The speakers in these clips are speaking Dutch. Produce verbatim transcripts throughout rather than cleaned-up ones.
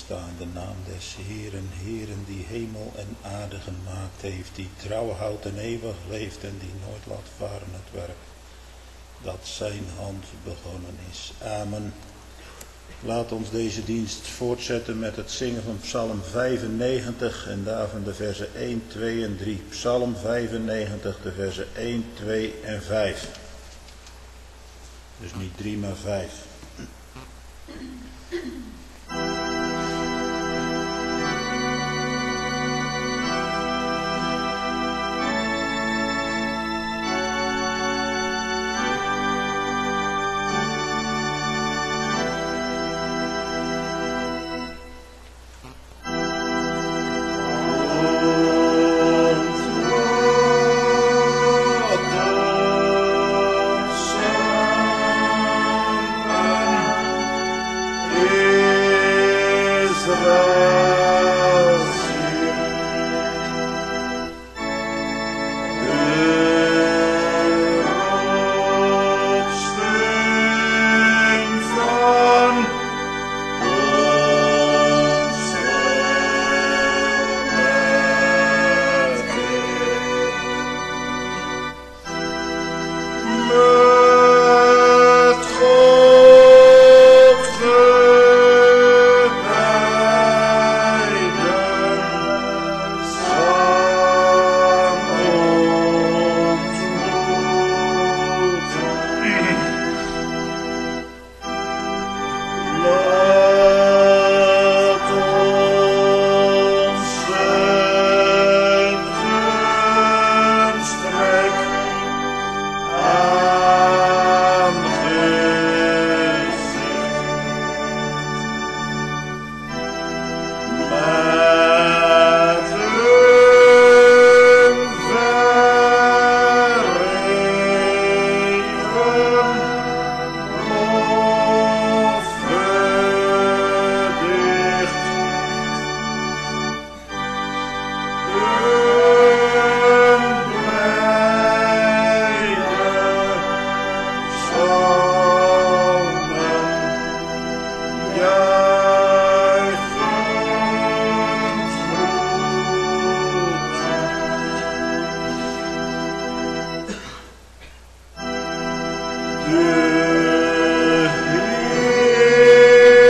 sta in de naam des Heeren, Heeren die hemel en aarde gemaakt heeft, die trouw houdt en eeuwig leeft en die nooit laat varen het werk dat zijn hand begonnen is. Amen. Laat ons deze dienst voortzetten met het zingen van Psalm vijfennegentig en daarvan de versen één, twee en drie. Psalm vijfennegentig, de versen één, twee en vijf. Dus niet drie, maar vijf.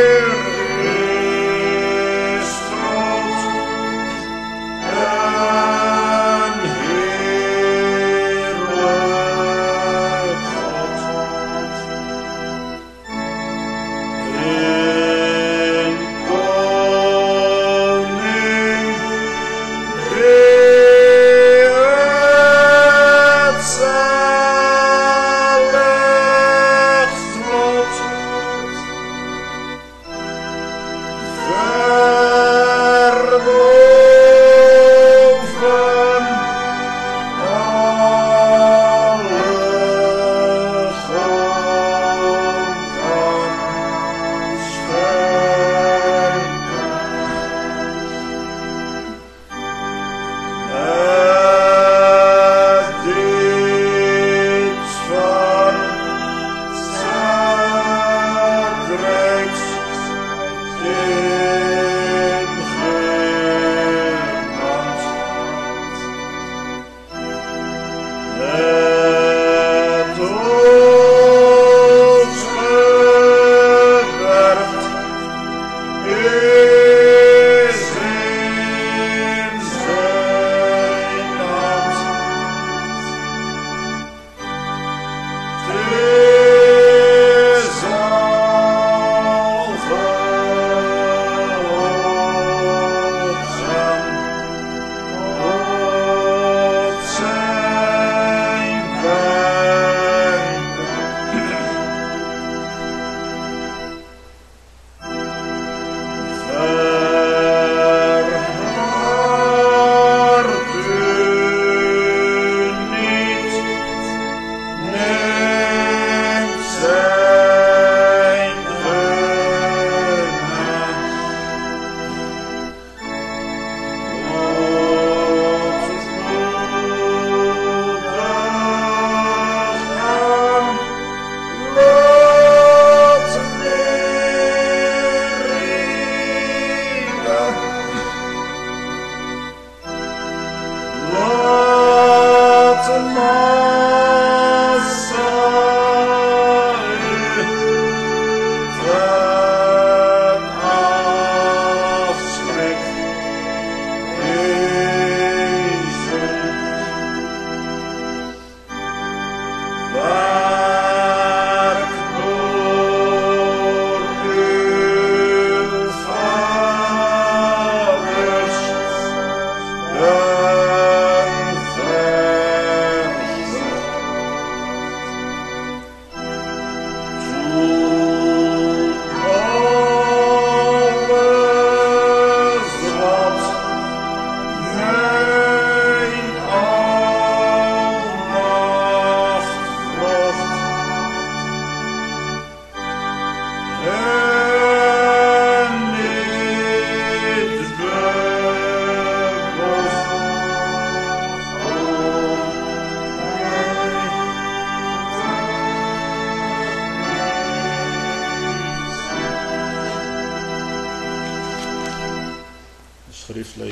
Ah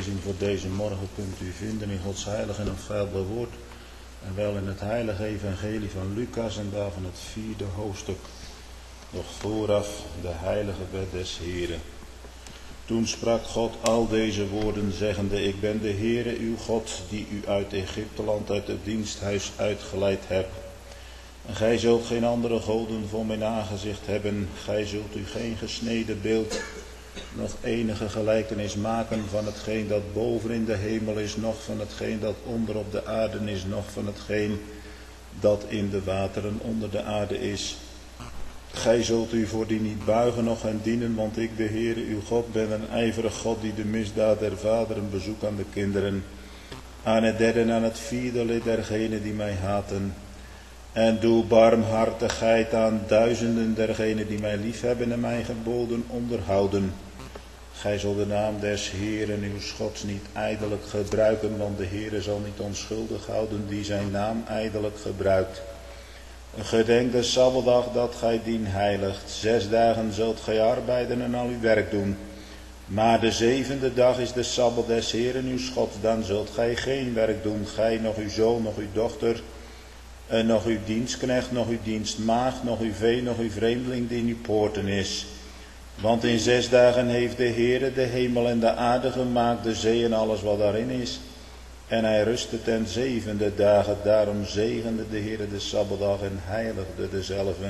schriftlezing voor deze morgen kunt u vinden in Gods heilig en onfeilbaar woord. En wel in het heilige evangelie van Lucas en daarvan het vierde hoofdstuk. Nog vooraf de heilige wet des Heren. Toen sprak God al deze woorden zeggende, ik ben de Heere uw God, die u uit Egypteland, uit het diensthuis uitgeleid hebt. En gij zult geen andere goden voor mijn aangezicht hebben. Gij zult u geen gesneden beeld, nog enige gelijkenis maken van hetgeen dat boven in de hemel is, noch van hetgeen dat onder op de aarde is, noch van hetgeen dat in de wateren onder de aarde is. Gij zult u voor die niet buigen, noch hen dienen, want ik, de Heere uw God, ben een ijverig God, die de misdaad der vaderen bezoekt aan de kinderen, aan het derde en aan het vierde lid dergenen die mij haten. En doe barmhartigheid aan duizenden dergenen die mij liefhebben en mijn geboden onderhouden. Gij zult de naam des Heeren uw Gods niet ijdelijk gebruiken, want de Heere zal niet onschuldig houden die zijn naam ijdelijk gebruikt. Gedenk de Sabbatdag dat gij dien heiligt. Zes dagen zult gij arbeiden en al uw werk doen. Maar de zevende dag is de Sabbat des Heeren uw Gods. Dan zult gij geen werk doen, gij, nog uw zoon, nog uw dochter, en nog uw dienstknecht, nog uw dienstmaagd, nog uw vee, nog uw vreemdeling die in uw poorten is. Want in zes dagen heeft de Heere de hemel en de aarde gemaakt, de zee en alles wat daarin is. En hij rustte ten zevende dagen, daarom zegende de Heere de Sabbatdag en heiligde dezelve.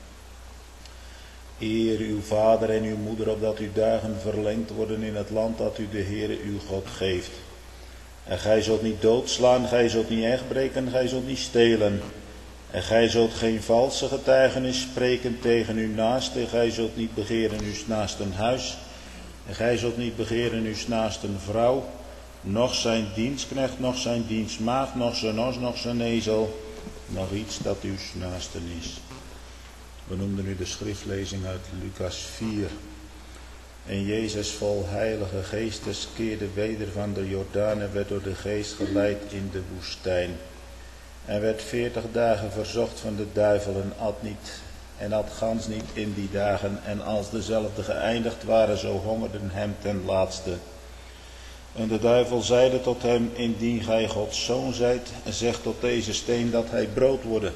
Eer uw vader en uw moeder, opdat uw dagen verlengd worden in het land dat u de Heere uw God geeft. En gij zult niet doodslaan, gij zult niet echtbreken, gij zult niet stelen. En gij zult geen valse getuigenis spreken tegen uw naaste, gij zult niet begeren uw naasten huis. En gij zult niet begeren uw naasten vrouw, noch zijn dienstknecht, noch zijn dienstmaagd, noch zijn os, noch zijn ezel, nog iets dat uw naasten is. We noemden nu de schriftlezing uit Lucas vier. En Jezus vol heilige geestes keerde weder van de Jordaan en werd door de geest geleid in de woestijn. En werd veertig dagen verzocht van de duivel en at niet en at gans niet in die dagen. En als dezelfde geëindigd waren, zo hongerden hem ten laatste. En de duivel zeide tot hem, indien gij Gods zoon zijt, zeg tot deze steen dat hij brood worden.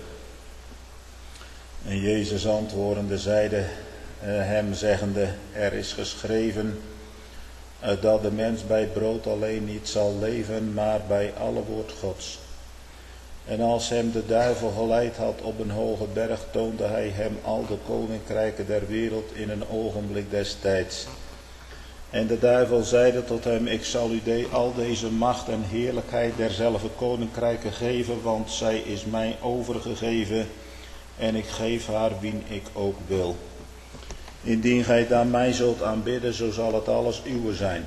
En Jezus antwoordende zeide uh, hem zeggende, er is geschreven uh, dat de mens bij brood alleen niet zal leven, maar bij alle woord Gods. En als hem de duivel geleid had op een hoge berg, toonde hij hem al de koninkrijken der wereld in een ogenblik des tijds. En de duivel zeide tot hem, ik zal u de, al deze macht en heerlijkheid derzelfde koninkrijken geven, want zij is mij overgegeven en ik geef haar wien ik ook wil. Indien gij het aan mij zult aanbidden, zo zal het alles uwe zijn.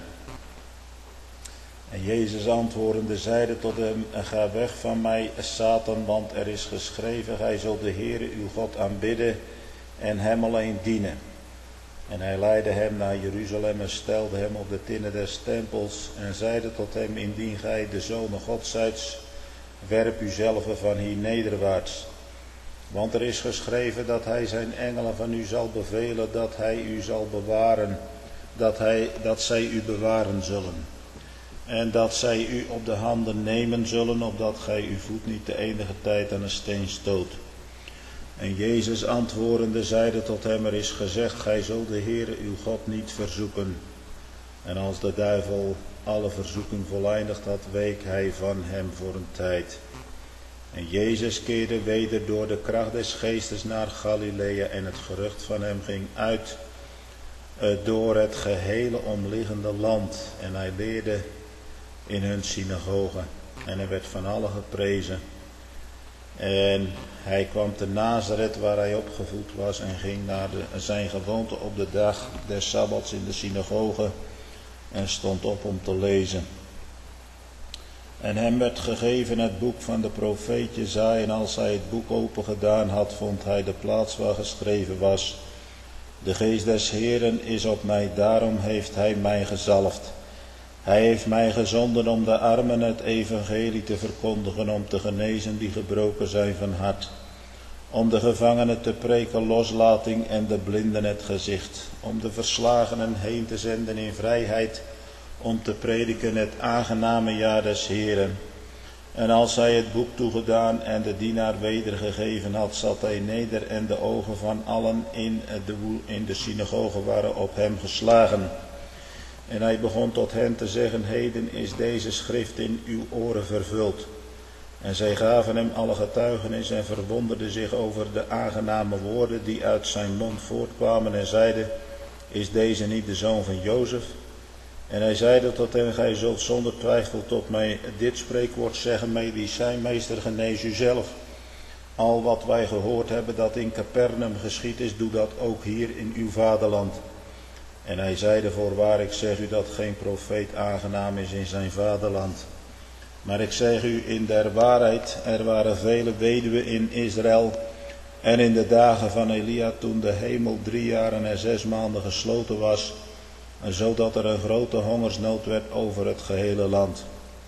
En Jezus antwoordende zeide tot hem, ga weg van mij, Satan, want er is geschreven, gij zult de Heere uw God aanbidden en hem alleen dienen. En hij leidde hem naar Jeruzalem en stelde hem op de tinnen des tempels en zeide tot hem, indien gij de Zoon Gods zijt, werp uzelf van hier nederwaarts. Want er is geschreven dat hij zijn engelen van u zal bevelen, dat hij u zal bewaren, dat, hij, dat zij u bewaren zullen. En dat zij u op de handen nemen zullen, opdat gij uw voet niet de enige tijd aan een steen stoot. En Jezus antwoordende zeide tot hem, er is gezegd, gij zult de Heere uw God niet verzoeken. En als de duivel alle verzoeking voleindigd had, week hij van hem voor een tijd. En Jezus keerde weder door de kracht des geestes naar Galilea en het gerucht van hem ging uit uh, door het gehele omliggende land. En hij leerde in hun synagoge en hij werd van allen geprezen. En hij kwam te Nazareth waar hij opgevoed was en ging naar de, zijn gewoonte op de dag des Sabbats in de synagoge en stond op om te lezen. En hem werd gegeven het boek van de profeet Jesaja, en als hij het boek open gedaan had, vond hij de plaats waar geschreven was, de geest des Heeren is op mij, daarom heeft hij mij gezalfd. Hij heeft mij gezonden om de armen het evangelie te verkondigen, om te genezen die gebroken zijn van hart, om de gevangenen te preken loslating en de blinden het gezicht, om de verslagenen heen te zenden in vrijheid, om te prediken het aangename jaar des Heeren. En als hij het boek toegedaan en de dienaar wedergegeven had, zat hij neder en de ogen van allen in de, in de synagoge waren op hem geslagen. En hij begon tot hen te zeggen, heden is deze schrift in uw oren vervuld. En zij gaven hem alle getuigenis en verwonderden zich over de aangename woorden die uit zijn mond voortkwamen en zeiden, is deze niet de zoon van Jozef? En hij zeide tot hen, gij zult zonder twijfel tot mij dit spreekwoord zeggen, medicijnmeester, genees u zelf. Al wat wij gehoord hebben dat in Capernaum geschied is, doe dat ook hier in uw vaderland. En hij zeide, voorwaar ik zeg u dat geen profeet aangenaam is in zijn vaderland. Maar ik zeg u in der waarheid, er waren vele weduwen in Israël en in de dagen van Elia, toen de hemel drie jaren en zes maanden gesloten was, zodat er een grote hongersnood werd over het gehele land.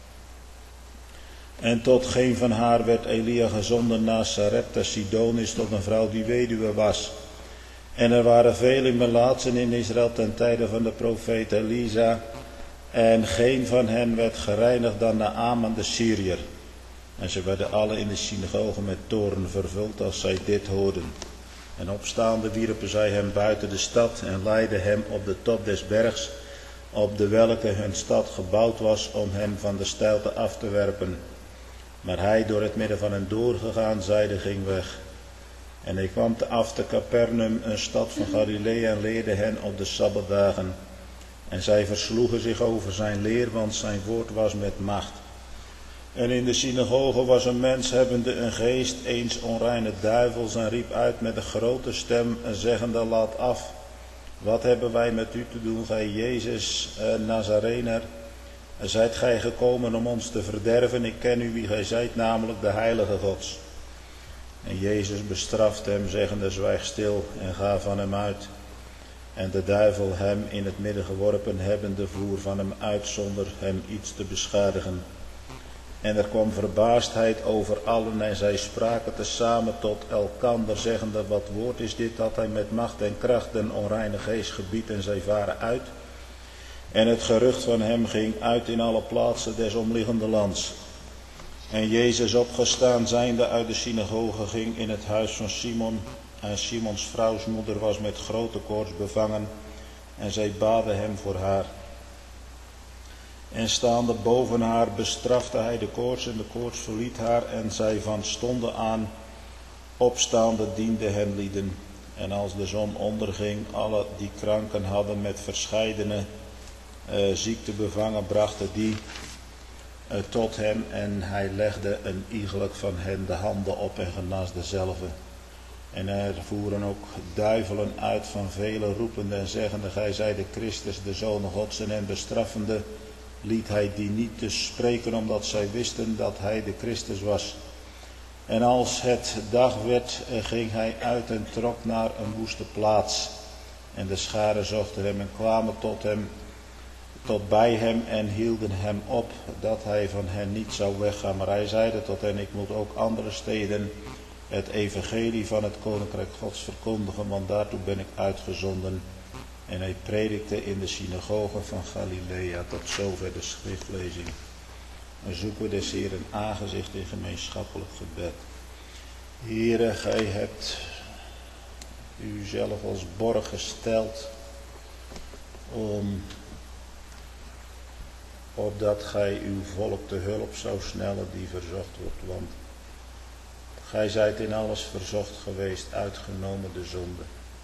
En tot geen van haar werd Elia gezonden naar Sarepta Sidonis, tot een vrouw die weduwe was. En er waren vele melaatsen in Israël ten tijde van de profeet Elisa, en geen van hen werd gereinigd dan Naaman de Syriër. En ze werden alle in de synagoge met toorn vervuld als zij dit hoorden. En opstaande wierpen zij hem buiten de stad en leidden hem op de top des bergs, op de welke hun stad gebouwd was, om hem van de steilte af te werpen. Maar hij, door het midden van hen doorgegaan, zijde ging weg. En hij kwam te af te Capernaum, een stad van Galilea, en leerde hen op de sabbatdagen. En zij versloegen zich over zijn leer, want zijn woord was met macht. En in de synagoge was een mens hebbende een geest, eens onreine duivels, en riep uit met een grote stem, zeggende, laat af, wat hebben wij met u te doen, gij Jezus eh, Nazarener? Zijt gij gekomen om ons te verderven? Ik ken u wie gij zijt, namelijk de Heilige Gods. En Jezus bestrafte hem, zeggende, zwijg stil en ga van hem uit. En de duivel hem in het midden geworpen hebbende, voer van hem uit zonder hem iets te beschadigen. En er kwam verbaasdheid over allen en zij spraken tezamen tot elkander, zeggende, wat woord is dit dat hij met macht en kracht den onreine geest gebiedt, en zij varen uit. En het gerucht van hem ging uit in alle plaatsen des omliggende lands. En Jezus opgestaan zijnde uit de synagoge ging in het huis van Simon. En Simons vrouwsmoeder was met grote koorts bevangen. En zij baden hem voor haar. En staande boven haar bestrafte hij de koorts. En de koorts verliet haar. En zij van stonden aan opstaande diende hen lieden. En als de zon onderging, alle die kranken hadden met verscheidene uh, ziekte bevangen, brachten die uh, tot hem. En hij legde een iegelijk van hen de handen op en genas dezelfde. En er voeren ook duivelen uit van vele roepende en zeggende, gij zijt de Christus, de Zoon Gods, en hen bestraffende liet hij die niet te spreken, omdat zij wisten dat hij de Christus was. En als het dag werd, ging hij uit en trok naar een woeste plaats. En de scharen zochten hem en kwamen tot hem, tot bij hem en hielden hem op, dat hij van hen niet zou weggaan. Maar hij zeide tot hen, ik moet ook andere steden het evangelie van het koninkrijk Gods verkondigen, want daartoe ben ik uitgezonden. En hij predikte in de synagoge van Galilea. Tot zover de schriftlezing. En zoeken we des Heeren aangezicht in gemeenschappelijk gebed. Heere, gij hebt uzelf als borg gesteld, om opdat gij uw volk te hulp zou snellen die verzocht wordt. Want gij zijt in alles verzocht geweest, uitgenomen de zonde.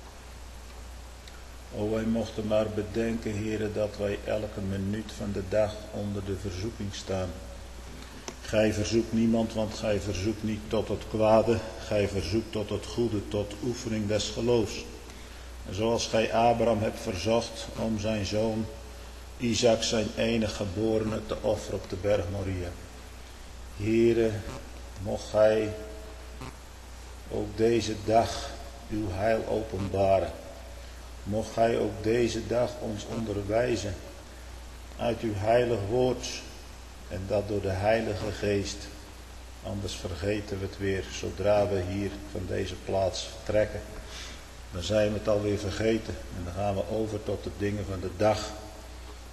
O, wij mochten maar bedenken, Heere, dat wij elke minuut van de dag onder de verzoeking staan. Gij verzoekt niemand, want gij verzoekt niet tot het kwade. Gij verzoekt tot het goede, tot oefening des geloofs. En zoals gij Abraham hebt verzocht om zijn zoon Isaac, zijn enige geborene, te offeren op de berg Moria. Heere, mocht gij ook deze dag uw heil openbaren. Mocht gij ook deze dag ons onderwijzen uit uw heilig woord, en dat door de Heilige Geest. Anders vergeten we het weer zodra we hier van deze plaats vertrekken. Dan zijn we het alweer vergeten en dan gaan we over tot de dingen van de dag.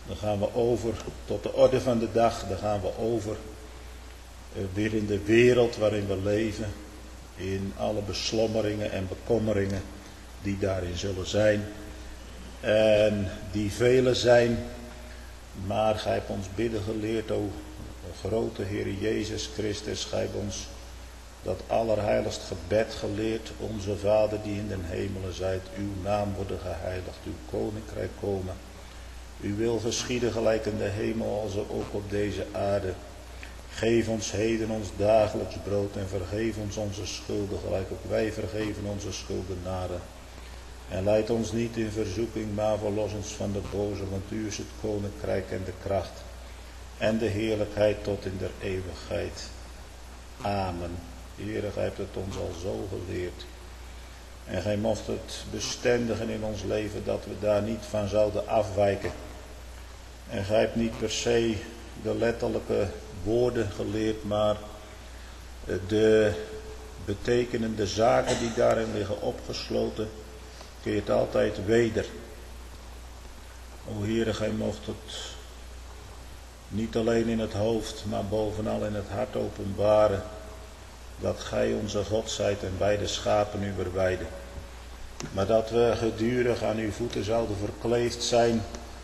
Dan gaan we over tot de orde van de dag. Dan gaan we over uh, weer in de wereld waarin we leven. In alle beslommeringen en bekommeringen die daarin zullen zijn. En die vele zijn. Maar gij hebt ons bidden geleerd, o grote Heer Jezus Christus. Gij hebt ons dat allerheiligst gebed geleerd. Onze Vader die in den hemelen zijt. Uw naam worden geheiligd. Uw koninkrijk komen. Uw wil geschieden gelijk in de hemel als ook op deze aarde. Geef ons heden ons dagelijks brood en vergeef ons onze schulden gelijk ook wij vergeven onze schuldenaren. En leid ons niet in verzoeking, maar verlos ons van de boze, want u is het koninkrijk en de kracht en de heerlijkheid tot in der eeuwigheid. Amen. Heere, gij hebt het ons al zo geleerd. En gij mocht het bestendigen in ons leven dat we daar niet van zouden afwijken. En gij hebt niet per se de letterlijke woorden geleerd, maar de betekenende zaken die daarin liggen opgesloten, keert altijd weder. O Heere, gij mocht het niet alleen in het hoofd, maar bovenal in het hart openbaren, dat gij onze God zijt en wij de schapen uwer weide. Maar dat we gedurig aan uw voeten zouden verkleefd zijn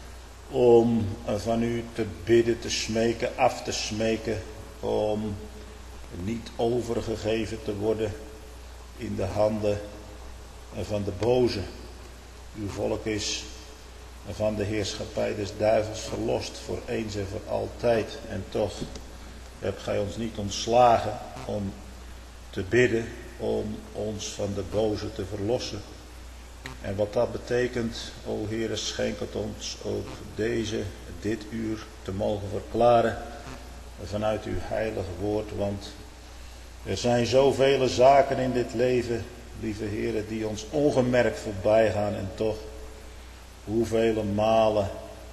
om van u te bidden, te smeken, af te smeken, om niet overgegeven te worden in de handen van de boze. Uw volk is van de heerschappij des duivels verlost voor eens en voor altijd. En toch hebt gij ons niet ontslagen om te bidden, om ons van de boze te verlossen. En wat dat betekent, o Heere, schenk het ons ook deze, dit uur te mogen verklaren vanuit uw heilige woord. Want er zijn zoveel zaken in dit leven, lieve Heere, die ons ongemerkt voorbij gaan. En toch, hoeveel malen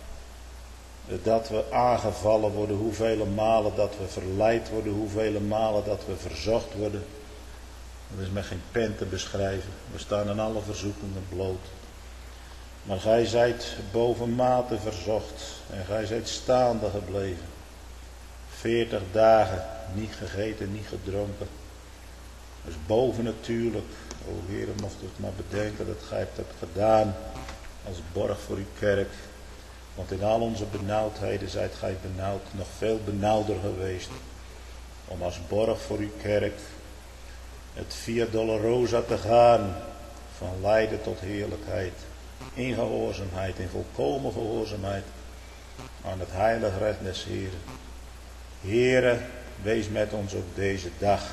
dat we aangevallen worden, hoeveel malen dat we verleid worden, hoeveel malen dat we verzocht worden. Dat is met geen pen te beschrijven. We staan aan alle verzoekingen bloot. Maar gij zijt bovenmate verzocht. En gij zijt staande gebleven. Veertig dagen niet gegeten, niet gedronken. Dat is bovennatuurlijk. O Heere, mocht u het maar bedenken dat gij het hebt gedaan als borg voor uw kerk. Want in al onze benauwdheden zijt gij benauwd, nog veel benauwder geweest. Om als borg voor uw kerk het via Dolorosa te gaan, van lijden tot heerlijkheid, in gehoorzaamheid, in volkomen gehoorzaamheid aan het heilig recht des Heeren. Heere, wees met ons op deze dag.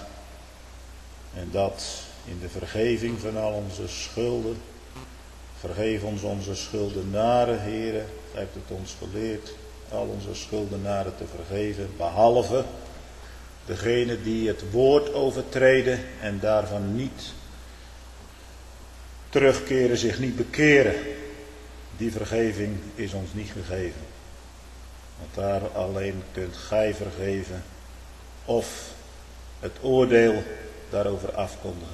En dat in de vergeving van al onze schulden. Vergeef ons onze schuldenaren, Heere. Gij hebt het ons geleerd, al onze schuldenaren te vergeven, behalve degene die het woord overtreden en daarvan niet terugkeren, zich niet bekeren. Die vergeving is ons niet gegeven. Want daar alleen kunt gij vergeven of het oordeel daarover afkondigen.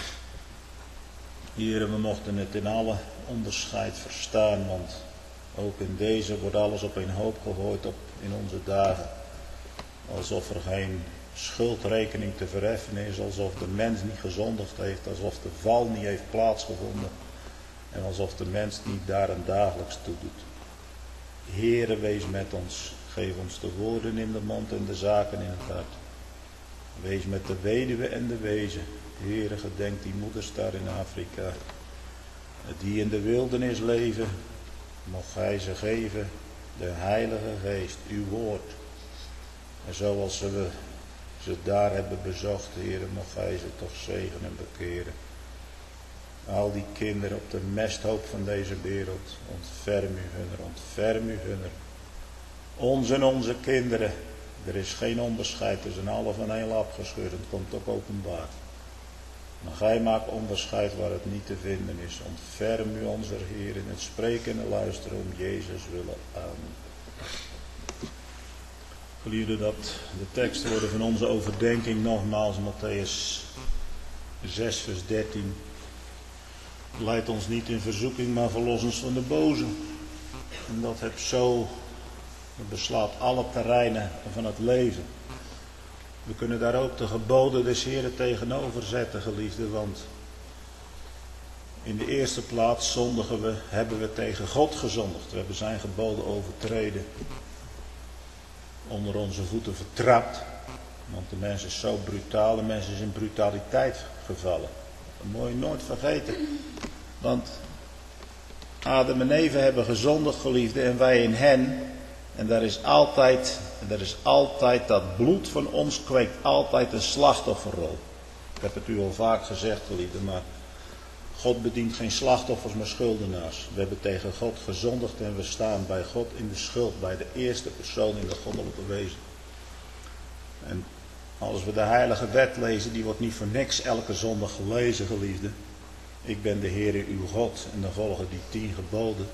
Here, we mochten het in alle onderscheid verstaan, want ook in deze wordt alles op een hoop gegooid op in onze dagen. Alsof er geen schuldrekening te verheffen is, alsof de mens niet gezondigd heeft, alsof de val niet heeft plaatsgevonden en alsof de mens niet daaraan dagelijks toedoet. Heere, wees met ons, geef ons de woorden in de mond en de zaken in het hart. Wees met de weduwe en de wezen. Heere, gedenk die moeders daar in Afrika, die in de wildernis leven, mocht gij ze geven, de Heilige Geest, uw woord. En zoals we ze daar hebben bezocht, Heere, mocht gij ze toch zegenen en bekeren. Al die kinderen op de mesthoop van deze wereld, ontferm u hunner, ontferm u hunner. Ons en onze kinderen, er is geen onderscheid, er zijn alle van één lap gescheurd, het komt ook openbaar. Maar gij maakt onderscheid waar het niet te vinden is. Ontferm u onze Heer in het spreken en luisteren om Jezus willen. Amen. Geliefden, dat de tekst worden van onze overdenking nogmaals Mattheüs zes vers dertien. Leid ons niet in verzoeking, maar verlos ons van de boze. En dat heb zo Het beslaat alle terreinen van het leven. We kunnen daar ook de geboden des Heren tegenover zetten, geliefden, want in de eerste plaats zondigen we, hebben we tegen God gezondigd. We hebben zijn geboden overtreden, onder onze voeten vertrapt. Want de mens is zo brutaal, de mens is in brutaliteit gevallen. Dat moet je nooit vergeten. Want Adam en Eva hebben gezondigd, geliefden, en wij in hen. En daar is altijd, daar is altijd, dat bloed van ons kweekt altijd een slachtofferrol. Ik heb het u al vaak gezegd, geliefden, maar God bedient geen slachtoffers, maar schuldenaars. We hebben tegen God gezondigd en we staan bij God in de schuld, bij de eerste persoon in de goddelijke wezen. En als we de heilige wet lezen, die wordt niet voor niks elke zondag gelezen, geliefden. Ik ben de Heere uw God, en dan volgen die tien geboden.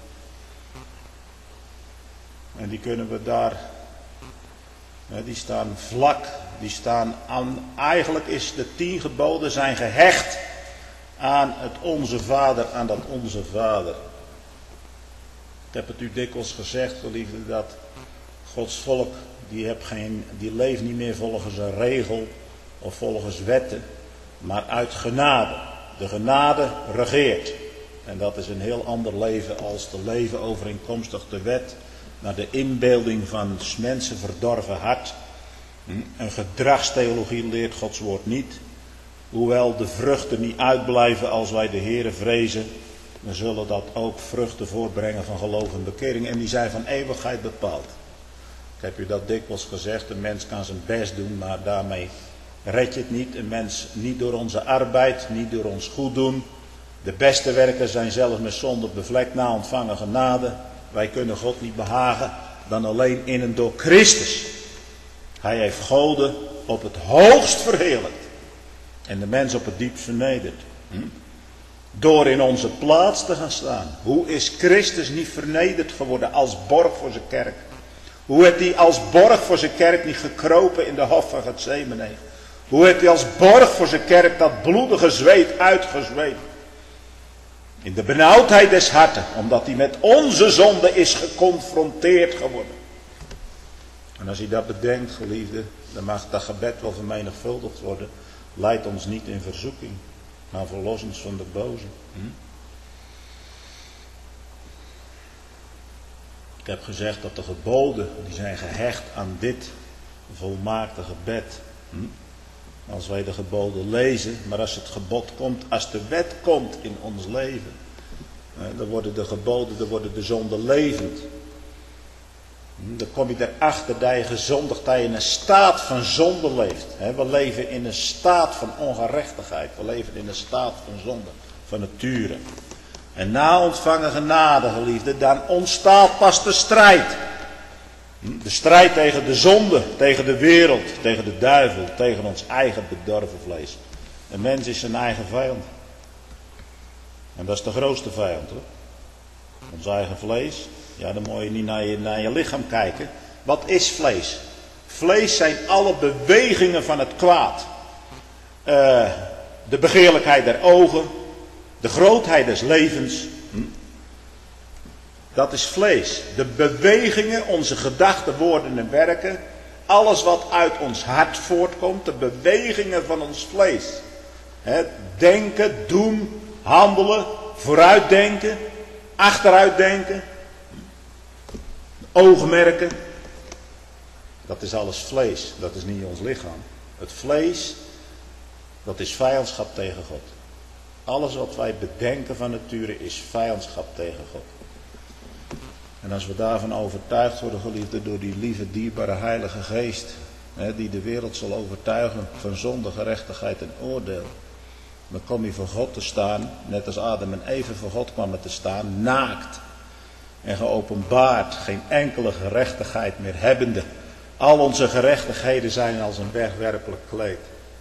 En die kunnen we daar, die staan vlak, die staan aan, eigenlijk is de tien geboden zijn gehecht aan het Onze Vader, aan dat Onze Vader. Ik heb het u dikwijls gezegd, geliefde, dat Gods volk, die, heb geen, die leeft niet meer volgens een regel of volgens wetten, maar uit genade. De genade regeert. En dat is een heel ander leven als te leven overeenkomstig de wet, naar de inbeelding van 's mensen verdorven hart. Een gedragstheologie leert Gods woord niet. Hoewel de vruchten niet uitblijven als wij de Heere vrezen, dan zullen dat ook vruchten voortbrengen van geloof en bekering. En die zijn van eeuwigheid bepaald. Ik heb u dat dikwijls gezegd, een mens kan zijn best doen, maar daarmee red je het niet. Een mens niet door onze arbeid, niet door ons goed doen. De beste werken zijn zelfs met zonde bevlekt na ontvangen genade. Wij kunnen God niet behagen dan alleen in en door Christus. Hij heeft goden op het hoogst verheerlijkt. En de mens op het diepst vernederd. Hm? Door in onze plaats te gaan staan. Hoe is Christus niet vernederd geworden als borg voor zijn kerk? Hoe heeft hij als borg voor zijn kerk niet gekropen in de hof van Getsemane? Hoe heeft hij als borg voor zijn kerk dat bloedige zweet uitgezweet? In de benauwdheid des harten, omdat hij met onze zonde is geconfronteerd geworden. En als hij dat bedenkt, geliefde, dan mag dat gebed wel vermenigvuldigd worden. Leid ons niet in verzoeking, maar verlos ons van de boze. Hm? Ik heb gezegd dat de geboden, die zijn gehecht aan dit volmaakte gebed. Hm? Als wij de geboden lezen, maar als het gebod komt, als de wet komt in ons leven, dan worden de geboden, dan worden de zonden levend. Dan kom je erachter dat je gezondigd, dat je in een staat van zonde leeft. We leven in een staat van ongerechtigheid, we leven in een staat van zonde, van nature. En na ontvangen genade, geliefde, dan ontstaat pas de strijd. De strijd tegen de zonde, tegen de wereld, tegen de duivel, tegen ons eigen bedorven vlees. Een mens is zijn eigen vijand. En dat is de grootste vijand, hoor. Ons eigen vlees. Ja, dan moet je niet naar je, naar je lichaam kijken. Wat is vlees? Vlees zijn alle bewegingen van het kwaad. Uh, de begeerlijkheid der ogen. De grootheid des levens. Hm? Dat is vlees. De bewegingen, onze gedachten, woorden en werken. Alles wat uit ons hart voortkomt. De bewegingen van ons vlees. He, denken, doen, handelen, vooruitdenken, achteruitdenken. Oogmerken. Dat is alles vlees. Dat is niet ons lichaam. Het vlees, dat is vijandschap tegen God. Alles wat wij bedenken van nature is vijandschap tegen God. En als we daarvan overtuigd worden, geliefde, door die lieve, dierbare Heilige Geest, hè, die de wereld zal overtuigen van zonde, gerechtigheid en oordeel, dan kom je voor God te staan, net als Adam en Eva voor God kwamen te staan, naakt en geopenbaard, geen enkele gerechtigheid meer hebbende. Al onze gerechtigheden zijn als een wegwerpelijk kleed.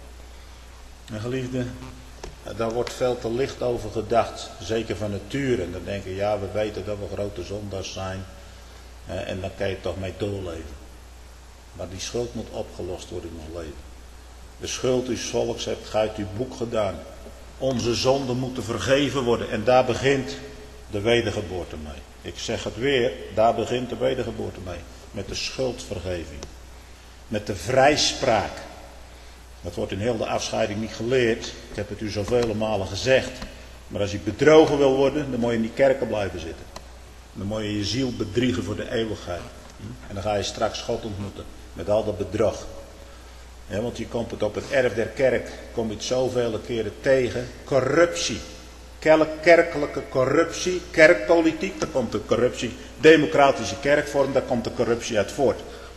En geliefde, daar wordt veel te licht over gedacht, zeker van nature. En dan denken, ja, we weten dat we grote zondaars zijn. En dan kan je toch mee doorleven. Maar die schuld moet opgelost worden in ons leven. De schuld uw volks hebt gij uit uw boek gedaan. Onze zonden moeten vergeven worden. En daar begint de wedergeboorte mee. Ik zeg het weer, daar begint de wedergeboorte mee. met de schuldvergeving, met de vrijspraak. Dat wordt in heel de afscheiding niet geleerd. Ik heb het u zoveel malen gezegd. Maar als je bedrogen wil worden, dan moet je in die kerken blijven zitten. Dan moet je je ziel bedriegen voor de eeuwigheid. En dan ga je straks God ontmoeten met al dat bedrog. Ja, want je komt het op het erf der kerk, kom je het zoveel keren tegen. Corruptie. Kerkelijke corruptie, kerkpolitiek, daar komt de corruptie. Democratische kerkvorm, daar komt de corruptie uit voort.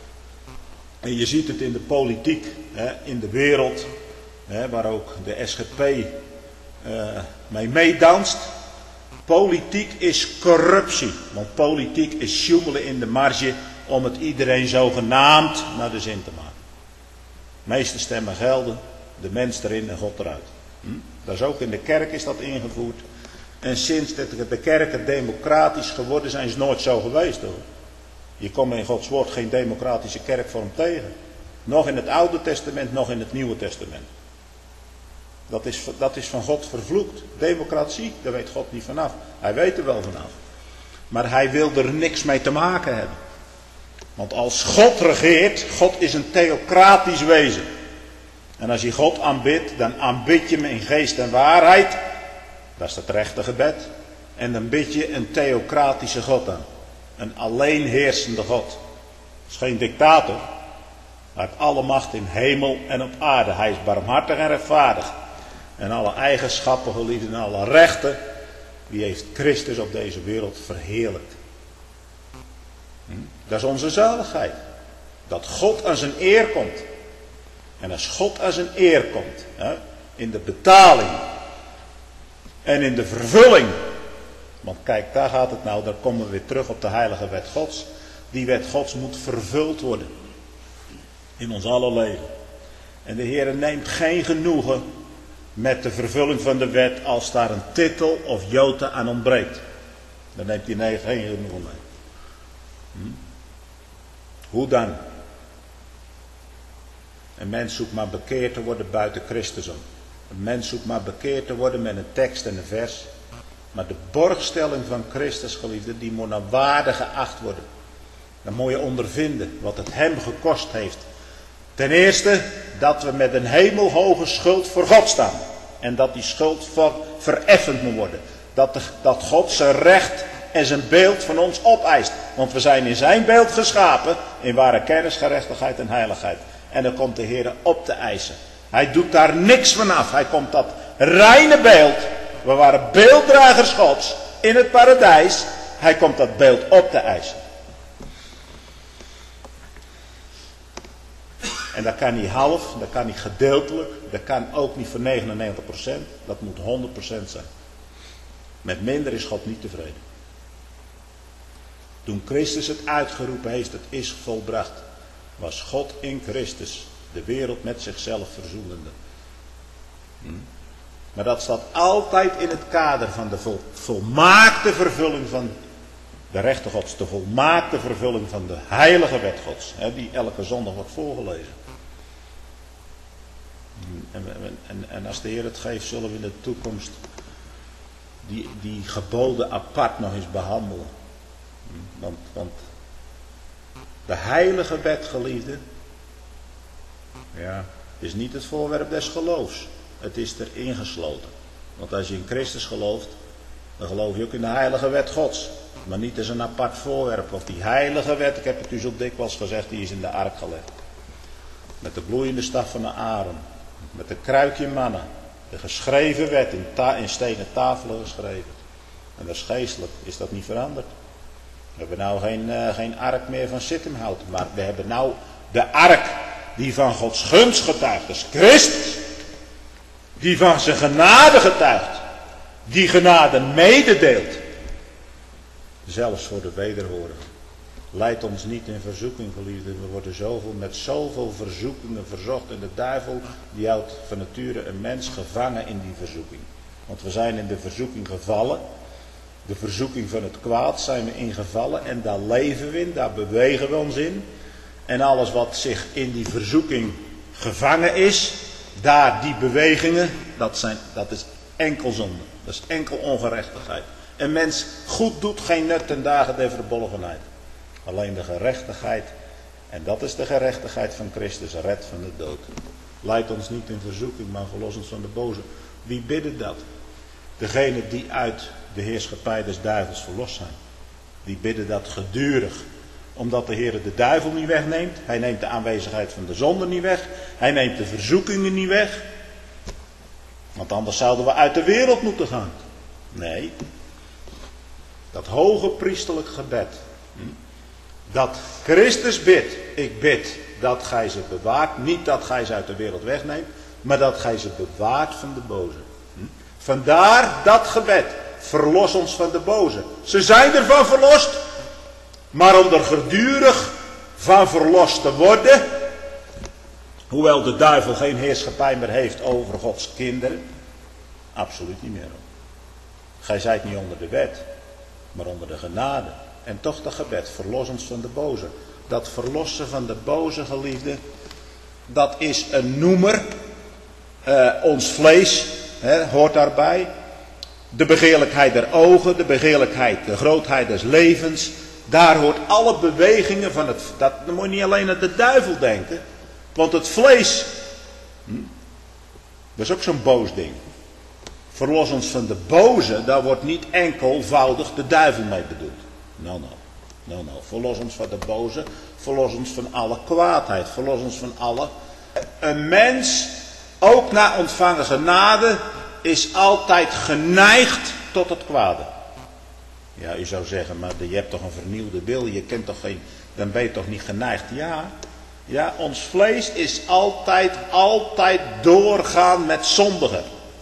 En je ziet het in de politiek, hè, in de wereld, hè, waar ook de S G P uh, mee meedanst. Politiek is corruptie, want politiek is sjoemelen in de marge om het iedereen zogenaamd naar de zin te maken. De meeste stemmen gelden, de mens erin en God eruit. Hm? Dat is ook in de kerk is dat ingevoerd. En sinds dat de kerken democratisch geworden zijn, is het nooit zo geweest hoor. Je komt in Gods woord geen democratische kerkvorm tegen. Nog in het Oude Testament, nog in het Nieuwe Testament. Dat is, dat is van God vervloekt. Democratie, daar weet God niet vanaf. Hij weet er wel vanaf. Maar hij wil er niks mee te maken hebben. Want als God regeert, God is een theocratisch wezen. En als je God aanbidt, dan aanbid je hem in geest en waarheid. Dat is het rechte gebed. En dan bid je een theocratische God aan. Een alleenheersende God. Dat is geen dictator. Hij heeft alle macht in hemel en op aarde. Hij is barmhartig en rechtvaardig. En alle eigenschappen, geliefden en alle rechten, die heeft Christus op deze wereld verheerlijkt. Dat is onze zaligheid. Dat God aan zijn eer komt. En als God aan zijn eer komt, hè, in de betaling en in de vervulling. Want kijk, daar gaat het nou, daar komen we weer terug op de heilige wet Gods. Die wet Gods moet vervuld worden. In ons alle leven. En de Heer neemt geen genoegen met de vervulling van de wet als daar een titel of jota aan ontbreekt. Dan neemt hij nee, geen genoegen mee. Hm? Hoe dan? Een mens zoekt maar bekeerd te worden buiten Christus om. Een mens zoekt maar bekeerd te worden met een tekst en een vers. Maar de borgstelling van Christus, geliefde, die moet naar waarde geacht worden. Dan moet je ondervinden wat het hem gekost heeft. Ten eerste dat we met een hemelhoge schuld voor God staan. En dat die schuld vereffend moet worden. Dat, de, dat God zijn recht en zijn beeld van ons opeist. Want we zijn in zijn beeld geschapen. In ware kennis, gerechtigheid en heiligheid. En dan komt de Heer op te eisen. Hij doet daar niks van af. Hij komt dat reine beeld. We waren beelddragers Gods in het paradijs. Hij komt dat beeld op te eisen. En dat kan niet half, dat kan niet gedeeltelijk, dat kan ook niet voor negenennegentig procent. Dat moet honderd procent zijn. Met minder is God niet tevreden. Toen Christus het uitgeroepen heeft, het is volbracht, was God in Christus de wereld met zichzelf verzoenende. Hm? Maar dat staat altijd in het kader van de vol, volmaakte vervulling van de rechte Gods. De volmaakte vervulling van de heilige wet Gods. Hè, die elke zondag wordt voorgelezen. En, en, en als de Heer het geeft, zullen we in de toekomst die, die geboden apart nog eens behandelen. Want, want de heilige wet, geliefde, ja, is niet het voorwerp des geloofs. Het is erin gesloten. Want als je in Christus gelooft, dan geloof je ook in de heilige wet Gods. Maar niet als een apart voorwerp. Want die heilige wet, ik heb het u zo dikwijls gezegd, die is in de ark gelegd. Met de bloeiende staf van de Aaron. Met de kruikje manna. De geschreven wet in, ta- in stenen tafelen geschreven. En dat is geestelijk, is dat niet veranderd. We hebben nou geen, uh, geen ark meer van Sittimhout. Maar we hebben nou de ark die van Gods gunst getuigt. Dat is Christus. Die van zijn genade getuigt. Die genade mededeelt. Zelfs voor de wederhoren. Leid ons niet in verzoeking, geliefden. We worden zoveel, met zoveel verzoekingen verzocht. En de duivel die houdt van nature een mens gevangen in die verzoeking. Want we zijn in de verzoeking gevallen. De verzoeking van het kwaad zijn we ingevallen. En daar leven we in, daar bewegen we ons in. En alles wat zich in die verzoeking gevangen is, daar die bewegingen, dat, zijn, dat is enkel zonde. Dat is enkel ongerechtigheid. Een mens goed doet geen nut ten dagen der verbolgenheid. Alleen de gerechtigheid, en dat is de gerechtigheid van Christus, redt van de dood. Leid ons niet in verzoeking, maar verlos ons van de boze. Wie bidden dat? Degenen die uit de heerschappij des duivels verlost zijn. Die bidden dat gedurig. Omdat de Heer de duivel niet wegneemt. Hij neemt de aanwezigheid van de zonde niet weg. Hij neemt de verzoekingen niet weg. Want anders zouden we uit de wereld moeten gaan. Nee. Dat hoge priesterlijk gebed. Dat Christus bidt. Ik bid dat gij ze bewaart. Niet dat gij ze uit de wereld wegneemt. Maar dat gij ze bewaart van de boze. Vandaar dat gebed. Verlos ons van de boze. Ze zijn ervan verlost. Maar om er gedurig van verlost te worden. Hoewel de duivel geen heerschappij meer heeft over Gods kinderen. Absoluut niet meer. Gij zijt niet onder de wet. Maar onder de genade. En toch dat gebed. Verlos ons van de boze. Dat verlossen van de boze, geliefde. Dat is een noemer. Uh, ons vlees he, hoort daarbij. De begeerlijkheid der ogen. De begeerlijkheid, de grootheid des levens. Daar hoort alle bewegingen van het... Dat, dan moet je niet alleen aan de duivel denken. Want het vlees... Hm, dat is ook zo'n boos ding. Verlos ons van de boze. Daar wordt niet enkelvoudig de duivel mee bedoeld. Nou, nou. Nou, nou. Verlos ons van de boze. Verlos ons van alle kwaadheid. Verlos ons van alle... Een mens, ook na ontvangen genade, is altijd geneigd tot het kwade. Ja, u zou zeggen, maar je hebt toch een vernieuwde wil, je kent toch geen, dan ben je toch niet geneigd? Ja, ja, ons vlees is altijd, altijd doorgaan met zondigen.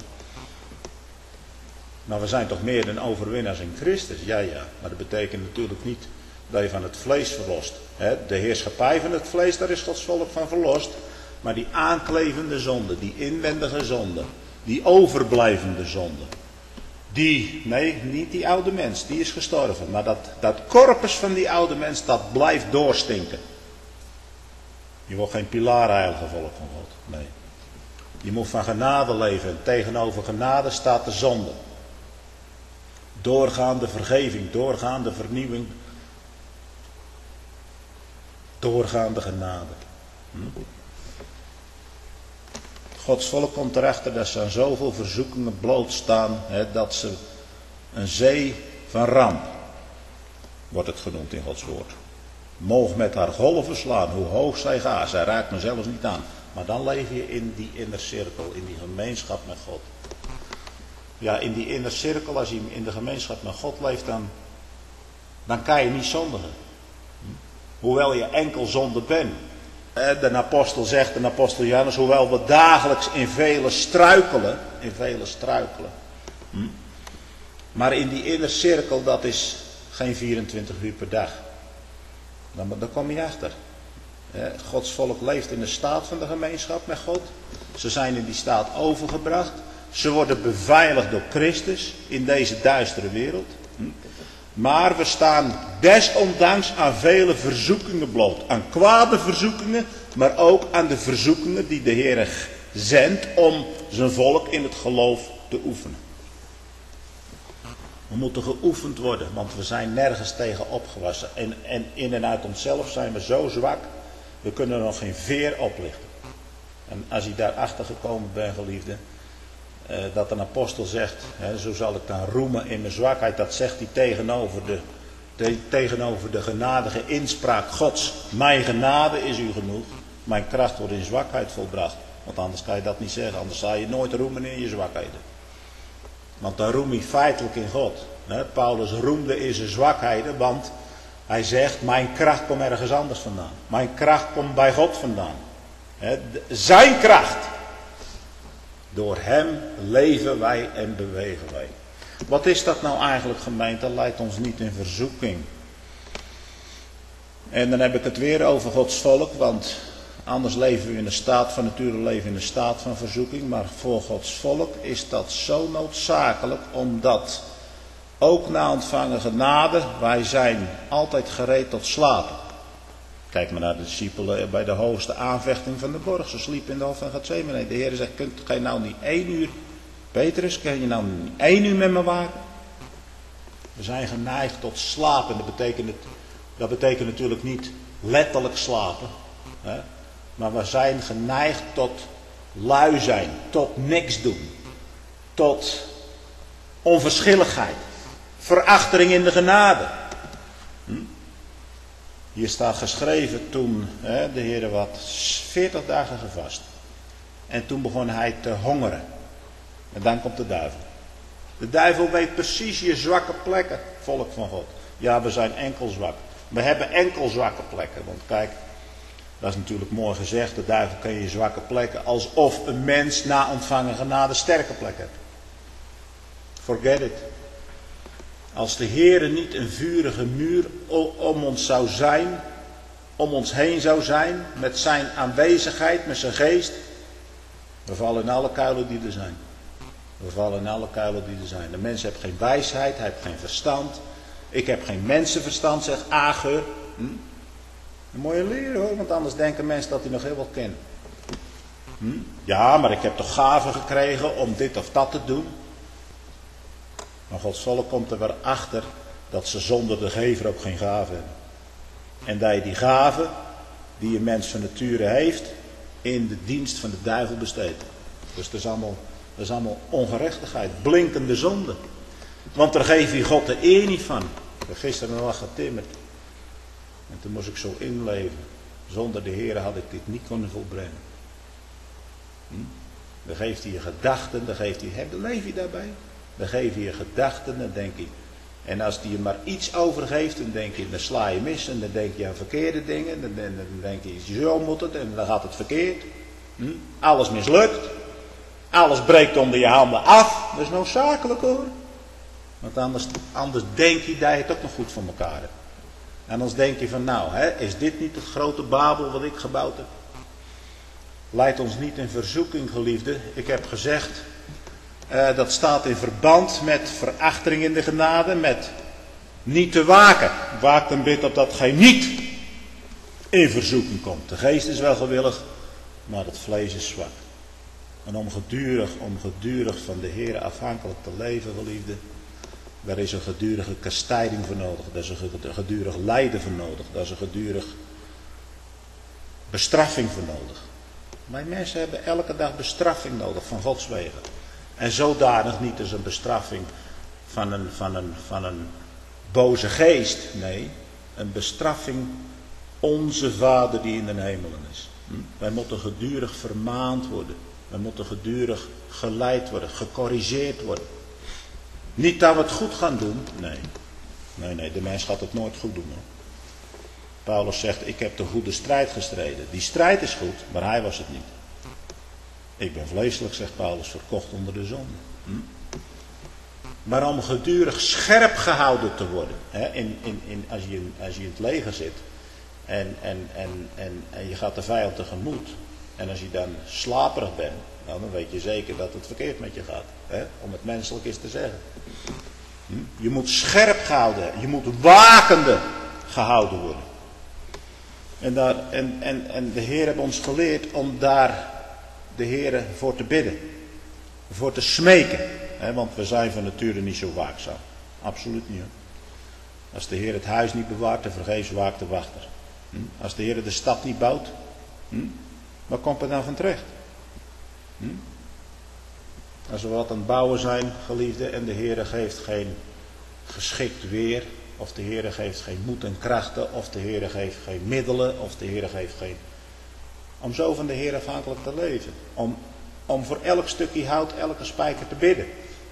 Maar we zijn toch meer dan overwinnaars in Christus? Ja, ja, maar dat betekent natuurlijk niet dat je van het vlees verlost. De heerschappij van het vlees, daar is Gods volk van verlost. Maar die aanklevende zonde, die inwendige zonde, die overblijvende zonde. Die, nee, niet die oude mens, die is gestorven. Maar dat, dat korpus van die oude mens, dat blijft doorstinken. Je wordt geen pilaarheilige volk van God. Nee. Je moet van genade leven. En tegenover genade staat de zonde. Doorgaande vergeving, doorgaande vernieuwing. Doorgaande genade. Hm? Gods volk komt erachter dat ze aan zoveel verzoekingen blootstaan, hè, dat ze een zee van ramp, wordt het genoemd in Gods woord. Moog met haar golven slaan, hoe hoog zij gaat, zij raakt me zelfs niet aan. Maar dan leef je in die inner cirkel, in die gemeenschap met God. Ja, in die inner cirkel, als je in de gemeenschap met God leeft, dan, dan kan je niet zondigen. Hoewel je enkel zonde bent. De apostel zegt, de apostel Johannes, hoewel we dagelijks in vele struikelen, in vele struikelen. Hm? Maar in die inner cirkel, dat is geen vierentwintig uur per dag. Dan, dan kom je achter. Gods volk leeft in de staat van de gemeenschap met God. Ze zijn in die staat overgebracht. Ze worden beveiligd door Christus in deze duistere wereld. Hm? Maar we staan desondanks aan vele verzoekingen bloot. Aan kwade verzoekingen, maar ook aan de verzoekingen die de Heer zendt om zijn volk in het geloof te oefenen. We moeten geoefend worden, want we zijn nergens tegen opgewassen. En, en in en uit onszelf zijn we zo zwak, we kunnen er nog geen veer oplichten. En als je daarachter gekomen bent, geliefde, Uh, dat een apostel zegt, hè, zo zal ik dan roemen in mijn zwakheid, dat zegt hij tegenover de, de, tegenover de genadige inspraak Gods. Mijn genade is u genoeg, mijn kracht wordt in zwakheid volbracht. Want anders kan je dat niet zeggen, anders zal je nooit roemen in je zwakheden. Want dan roem je feitelijk in God. Hè. Paulus roemde in zijn zwakheden, want hij zegt, mijn kracht komt ergens anders vandaan. Mijn kracht komt bij God vandaan. Hè, de, zijn kracht. Door hem leven wij en bewegen wij. Wat is dat nou eigenlijk, gemeente? Leidt ons niet in verzoeking. En dan heb ik het weer over Gods volk. Want anders leven we in de staat van natuurlijk leven in de staat van verzoeking. Maar voor Gods volk is dat zo noodzakelijk. Omdat ook na ontvangen genade wij zijn altijd gereed tot slapen. Kijk maar naar de discipelen bij de hoogste aanvechting van de borg. Ze sliepen in de hof van Getsemane. De Heer zegt, kunt gij nou niet één uur, Petrus, kun je nou niet één uur met me waken? We zijn geneigd tot slapen. Dat betekent het Dat betekent natuurlijk niet letterlijk slapen. Hè? Maar we zijn geneigd tot lui zijn, tot niks doen. Tot onverschilligheid. Verachtering in de genade. Hm? Hier staat geschreven toen hè, de Heer wat veertig dagen gevast. En toen begon hij te hongeren. En dan komt de duivel. De duivel weet precies je zwakke plekken, volk van God. Ja, we zijn enkel zwak. We hebben enkel zwakke plekken. Want kijk, dat is natuurlijk mooi gezegd. De duivel kan je zwakke plekken. Alsof een mens na ontvangen genade sterke plekken heeft. Forget it. Als de Heere niet een vurige muur om ons zou zijn. Om ons heen zou zijn. Met zijn aanwezigheid, met zijn geest. We vallen in alle kuilen die er zijn. We vallen in alle kuilen die er zijn. De mens heeft geen wijsheid, hij heeft geen verstand. Ik heb geen mensenverstand, zegt Agur. Hm? Een mooie leer hoor, want anders denken mensen dat hij nog heel wat kent. Hm? Ja, maar ik heb toch gaven gekregen om dit of dat te doen. Maar Gods volk komt er weer achter dat ze zonder de gever ook geen gaven hebben. En dat je die gaven, die een mens van nature heeft, in de dienst van de duivel besteedt. Dus dat is allemaal, dat is allemaal ongerechtigheid, blinkende zonde. Want daar geef je God de eer niet van. Ik heb gisteren nog getimmerd. En toen moest ik zo inleven. Zonder de Heer had ik dit niet kunnen volbrengen. Hm? Dan geeft hij je gedachten, dan geeft hij, dan leef je daarbij. Dan geef je je gedachten, dan denk je. En als die je maar iets overgeeft, dan denk je, dan sla je mis. En dan denk je aan verkeerde dingen. Dan, dan, dan denk je, zo moet het. En dan gaat het verkeerd. Hm? Alles mislukt. Alles breekt onder je handen af. Dat is noodzakelijk hoor. Want anders, anders denk je dat je het ook nog goed voor elkaar hebt. En anders denk je van nou, hè, is dit niet het grote Babel wat ik gebouwd heb? Leid ons niet in verzoeking, geliefde. Ik heb gezegd, uh, dat staat in verband met verachting in de genade, met niet te waken. Waakt en bid op dat gij niet in verzoeking komt. De geest is wel gewillig, maar het vlees is zwak. En om gedurig, om gedurig van de Heer afhankelijk te leven, geliefde, daar is een gedurige kastijding voor nodig. Daar is een gedurig lijden voor nodig. Daar is een gedurig bestraffing voor nodig. Wij mensen hebben elke dag bestraffing nodig van Gods wegen. En zodanig niet als een bestraffing van een, van een, van een boze geest. Nee, een bestraffing onze Vader die in de hemelen is. Hm? Wij moeten gedurig vermaand worden. Wij moeten gedurig geleid worden, gecorrigeerd worden. Niet dat we het goed gaan doen. Nee. Nee, nee, de mens gaat het nooit goed doen. Hoor. Paulus zegt, ik heb de goede strijd gestreden. Die strijd is goed, maar hij was het niet. Ik ben vleeselijk, zegt Paulus, verkocht onder de zonde. Hm? Maar om gedurig scherp gehouden te worden. Hè, in, in, in, als, je, als je in het leger zit. En, en, en, en, en je gaat de vijand tegemoet. En als je dan slaperig bent. Nou, dan weet je zeker dat het verkeerd met je gaat. Hè? Om het menselijk eens te zeggen. Hm? Je moet scherp gehouden. Je moet wakende gehouden worden. En, daar, en, en, en de Heer heeft ons geleerd om daar de Heer voor te bidden. Voor te smeken. Hè? Want we zijn van nature niet zo waakzaam. Absoluut niet. Hoor. Als de Heer het huis niet bewaart, dan vergeefs waakt de wachter. Hm? Als de Heer de stad niet bouwt. Hm? Waar komt het dan van terecht? Hm? Als we wat aan het bouwen zijn, geliefden, en de Heer geeft geen geschikt weer, of de Heer geeft geen moed en krachten, of de Heer geeft geen middelen, of de Heer geeft geen... Om zo van de Heer afhankelijk te leven. Om, om voor elk stukje hout, elke spijker te bidden.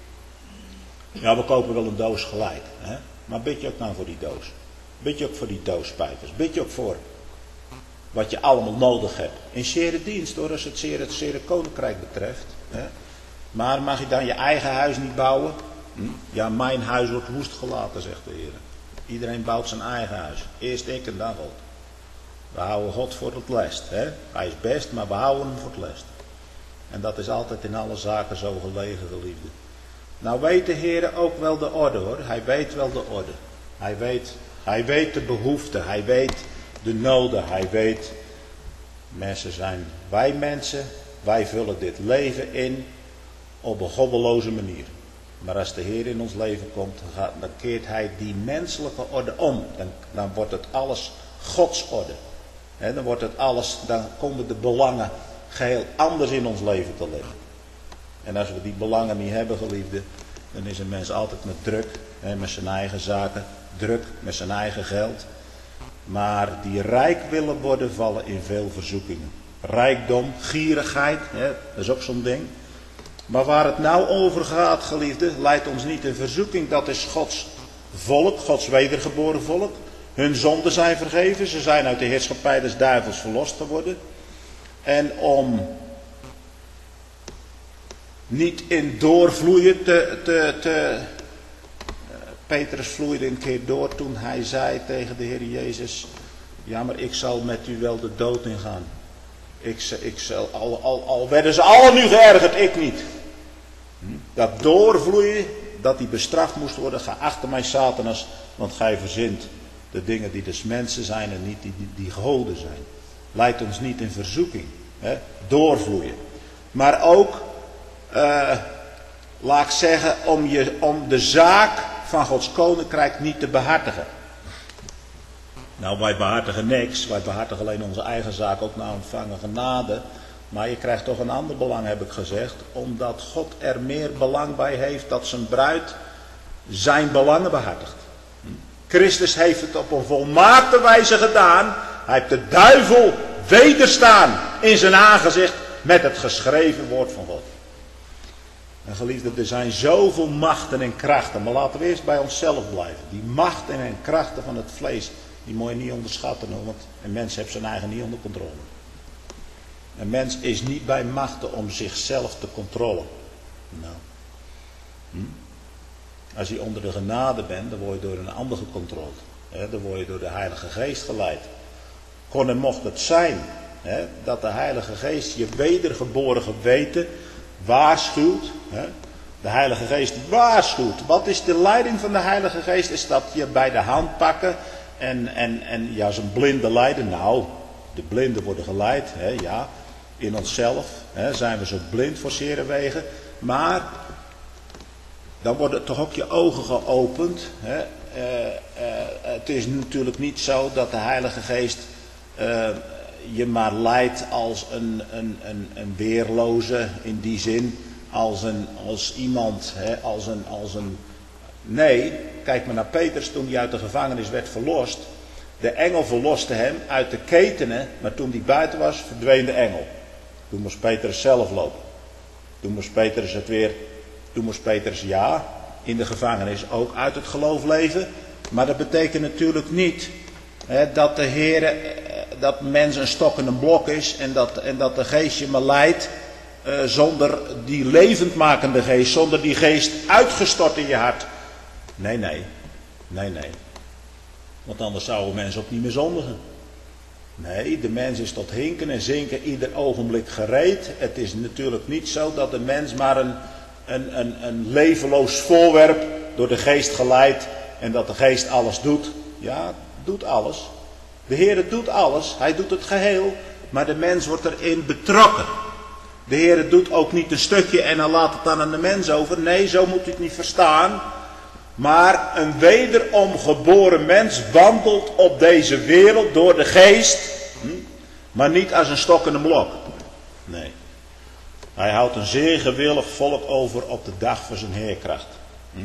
Ja, we kopen wel een doos gelijk, hè? Maar bid je ook nou voor die doos? Bid je ook voor die doosspijkers? Bid je ook voor wat je allemaal nodig hebt? In zere dienst hoor, als het zeer het zere koninkrijk betreft. Hè? Maar mag je dan je eigen huis niet bouwen? Hm? Ja, mijn huis wordt woest gelaten, zegt de Heer. Iedereen bouwt zijn eigen huis. Eerst ik en dan God. We houden God voor het lest. Hè? Hij is best, maar we houden hem voor het lest. En dat is altijd in alle zaken zo gelegen, geliefde. Nou weet de Heer ook wel de orde hoor. Hij weet wel de orde. Hij weet, hij weet de behoeften. Hij weet de noden. Hij weet, mensen zijn wij mensen. Wij vullen dit leven in op een goddeloze manier. Maar als de Heer in ons leven komt, dan keert hij die menselijke orde om. Dan, dan wordt het alles Gods orde. He, dan wordt het alles, dan komen de belangen geheel anders in ons leven te liggen. En als we die belangen niet hebben, geliefde, dan is een mens altijd met druk, he, met zijn eigen zaken, druk met zijn eigen geld. Maar die rijk willen worden, vallen in veel verzoekingen. Rijkdom, gierigheid, he, dat is ook zo'n ding. Maar waar het nou over gaat, geliefde, leidt ons niet in verzoeking. Dat is Gods volk, Gods wedergeboren volk. Hun zonden zijn vergeven, ze zijn uit de heerschappij des duivels verlost geworden. En om niet in doorvloeien te, te, te... Petrus vloeide een keer door toen hij zei tegen de Heer Jezus: ja, maar ik zal met u wel de dood ingaan. Ik, ik zal, al, al, al werden ze allen nu geërgerd, ik niet. Dat doorvloeien, dat die bestraft moest worden, ga achter mij, Satanas, want gij verzint de dingen die des mensen zijn en niet die, die, die goden zijn. Leidt ons niet in verzoeking. Hè? Doorvloeien. Maar ook, uh, laat ik zeggen, om, je, om de zaak van Gods koninkrijk niet te behartigen. Nou, wij behartigen niks. Wij behartigen alleen onze eigen zaak, ook na ontvangen genade. Maar je krijgt toch een ander belang, heb ik gezegd. Omdat God er meer belang bij heeft dat zijn bruid zijn belangen behartigt. Christus heeft het op een volmaakte wijze gedaan. Hij heeft de duivel wederstaan in zijn aangezicht met het geschreven woord van God. En geliefde, er zijn zoveel machten en krachten. Maar laten we eerst bij onszelf blijven. Die machten en krachten van het vlees, die moet je niet onderschatten. Want een mens heeft zijn eigen niet onder controle. Een mens is niet bij machten om zichzelf te controleren. Nou. Hm? Als je onder de genade bent, dan word je door een ander gecontroleerd. He, dan word je door de Heilige Geest geleid. Kon en mocht het zijn, he, dat de Heilige Geest je wedergeboren geweten waarschuwt. He. De Heilige Geest waarschuwt. Wat is de leiding van de Heilige Geest? Is dat je bij de hand pakken en, en, en ja, zo'n blinde leiden. Nou, de blinden worden geleid, he, ja. In onszelf he, zijn we zo blind voor zere wegen. Maar dan worden toch ook je ogen geopend. Hè? Uh, uh, het is natuurlijk niet zo dat de Heilige Geest uh, je maar leidt als een, een, een, een weerloze, in die zin, als, een, als iemand, hè? Als, een, als een... Nee, kijk maar naar Petrus toen hij uit de gevangenis werd verlost. De engel verloste hem uit de ketenen, maar toen hij buiten was, verdween de engel. Toen moest Petrus zelf lopen. Toen moest Petrus het weer... Toen moest Petrus, ja, in de gevangenis ook uit het geloof leven. Maar dat betekent natuurlijk niet hè, dat de Heer, dat mens een stok en een blok is. En dat, en dat de geest je maar leidt uh, zonder die levendmakende geest. Zonder die geest uitgestort in je hart. Nee, nee. Nee, nee. Want anders zouden mensen ook niet meer zondigen. Nee, de mens is tot hinken en zinken ieder ogenblik gereed. Het is natuurlijk niet zo dat de mens maar een... Een, een, een levenloos voorwerp door de geest geleid en dat de geest alles doet. Ja, doet alles. De Heer doet alles, hij doet het geheel, maar de mens wordt erin betrokken. De Heer doet ook niet een stukje en dan laat het dan aan de mens over. Nee, zo moet u het niet verstaan. Maar een wederom geboren mens wandelt op deze wereld door de geest, hm? maar niet als een stok en een blok. Nee. Hij houdt een zeer gewillig volk over op de dag van zijn heerkracht. Hm?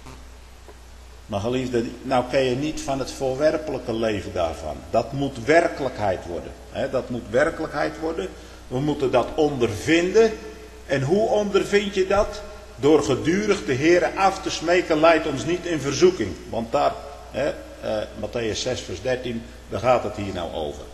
Maar geliefde, nou ken je niet van het voorwerpelijke leven daarvan. Dat moet werkelijkheid worden. Hè? Dat moet werkelijkheid worden. We moeten dat ondervinden. En hoe ondervind je dat? Door gedurig de Heere af te smeken, leidt ons niet in verzoeking. Want daar, hè, uh, Mattheüs zes vers dertien, daar gaat het hier nou over.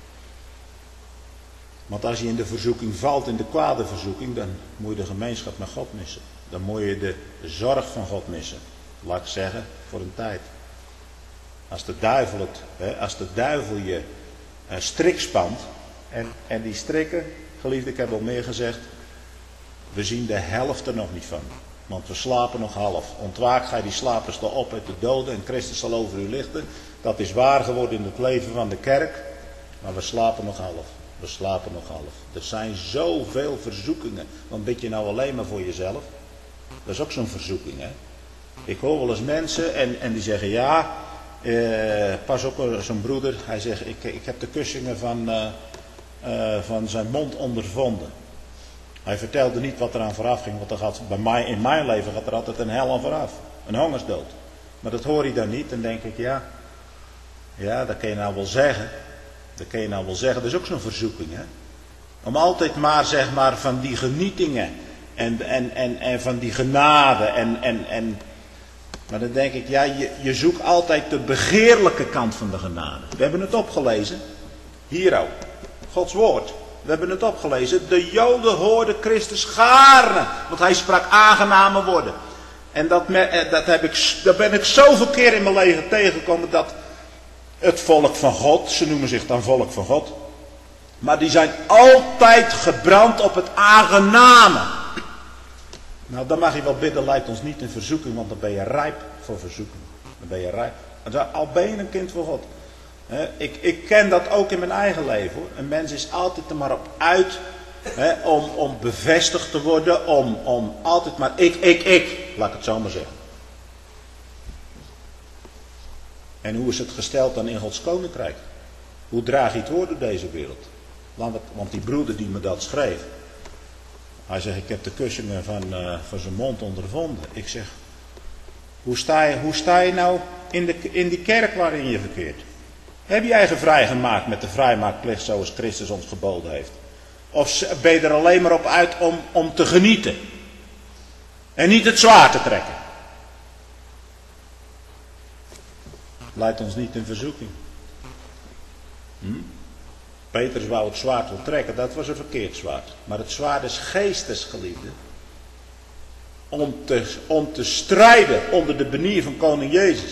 Want als je in de verzoeking valt, in de kwade verzoeking, dan moet je de gemeenschap met God missen. Dan moet je de zorg van God missen. Laat ik zeggen, voor een tijd. Als de duivel, het, hè, als de duivel je uh, strik spant, en, en die strikken, geliefde, ik heb al meer gezegd, we zien de helft er nog niet van. Want we slapen nog half. Ontwaak gij die slapers toch op uit de doden en Christus zal over u lichten. Dat is waar geworden in het leven van de kerk, maar we slapen nog half. We slapen nog half. Er zijn zoveel verzoekingen. Want bid je nou alleen maar voor jezelf? Dat is ook zo'n verzoeking, hè. Ik hoor wel eens mensen en, en die zeggen ja, eh, pas op zo'n broeder. Hij zegt ik, ik heb de kussingen van, uh, uh, van zijn mond ondervonden. Hij vertelde niet wat eraan vooraf ging, want er gaat, bij mij, in mijn leven gaat er altijd een hel aan vooraf. Een hongersdood. Maar dat hoor je dan niet. Dan denk ik ja, ja dat kun je nou wel zeggen. Dat kun je nou wel zeggen. Dat is ook zo'n verzoeking, hè. Om altijd maar zeg maar van die genietingen en, en, en, en van die genade en, en, en maar dan denk ik, ja, je, je zoekt altijd de begeerlijke kant van de genade. We hebben het opgelezen. Hier ook. Gods woord. We hebben het opgelezen. De Joden hoorden Christus gaarne. Want hij sprak aangename woorden. En dat, dat, heb ik, dat ben ik zoveel keer in mijn leven tegengekomen. Dat het volk van God. Ze noemen zich dan volk van God. Maar die zijn altijd gebrand op het aangename. Nou, dan mag je wel bidden, leid ons niet in verzoeking, want dan ben je rijp voor verzoeking. Dan ben je rijp. Al ben je een kind van God. He, ik, ik ken dat ook in mijn eigen leven, hoor. Een mens is altijd er maar op uit he, om, om bevestigd te worden, om, om altijd maar ik, ik, ik, laat ik het zo maar zeggen. En hoe is het gesteld dan in Gods koninkrijk? Hoe draag je het woord door deze wereld? Want die broeder die me dat schreef, hij zegt, ik heb de kussingen van, uh, van zijn mond ondervonden. Ik zeg, hoe sta je, hoe sta je nou in, de, in die kerk waarin je verkeert? Heb jij je vrijgemaakt met de vrijmaakplicht zoals Christus ons geboden heeft? Of ben je er alleen maar op uit om, om te genieten? En niet het zwaar te trekken? Leidt ons niet in verzoeking. Hm? Petrus wou het zwaard wel trekken, dat was een verkeerd zwaard. Maar het zwaard is geestesgeliefde. Om te, om te strijden onder de benier van koning Jezus.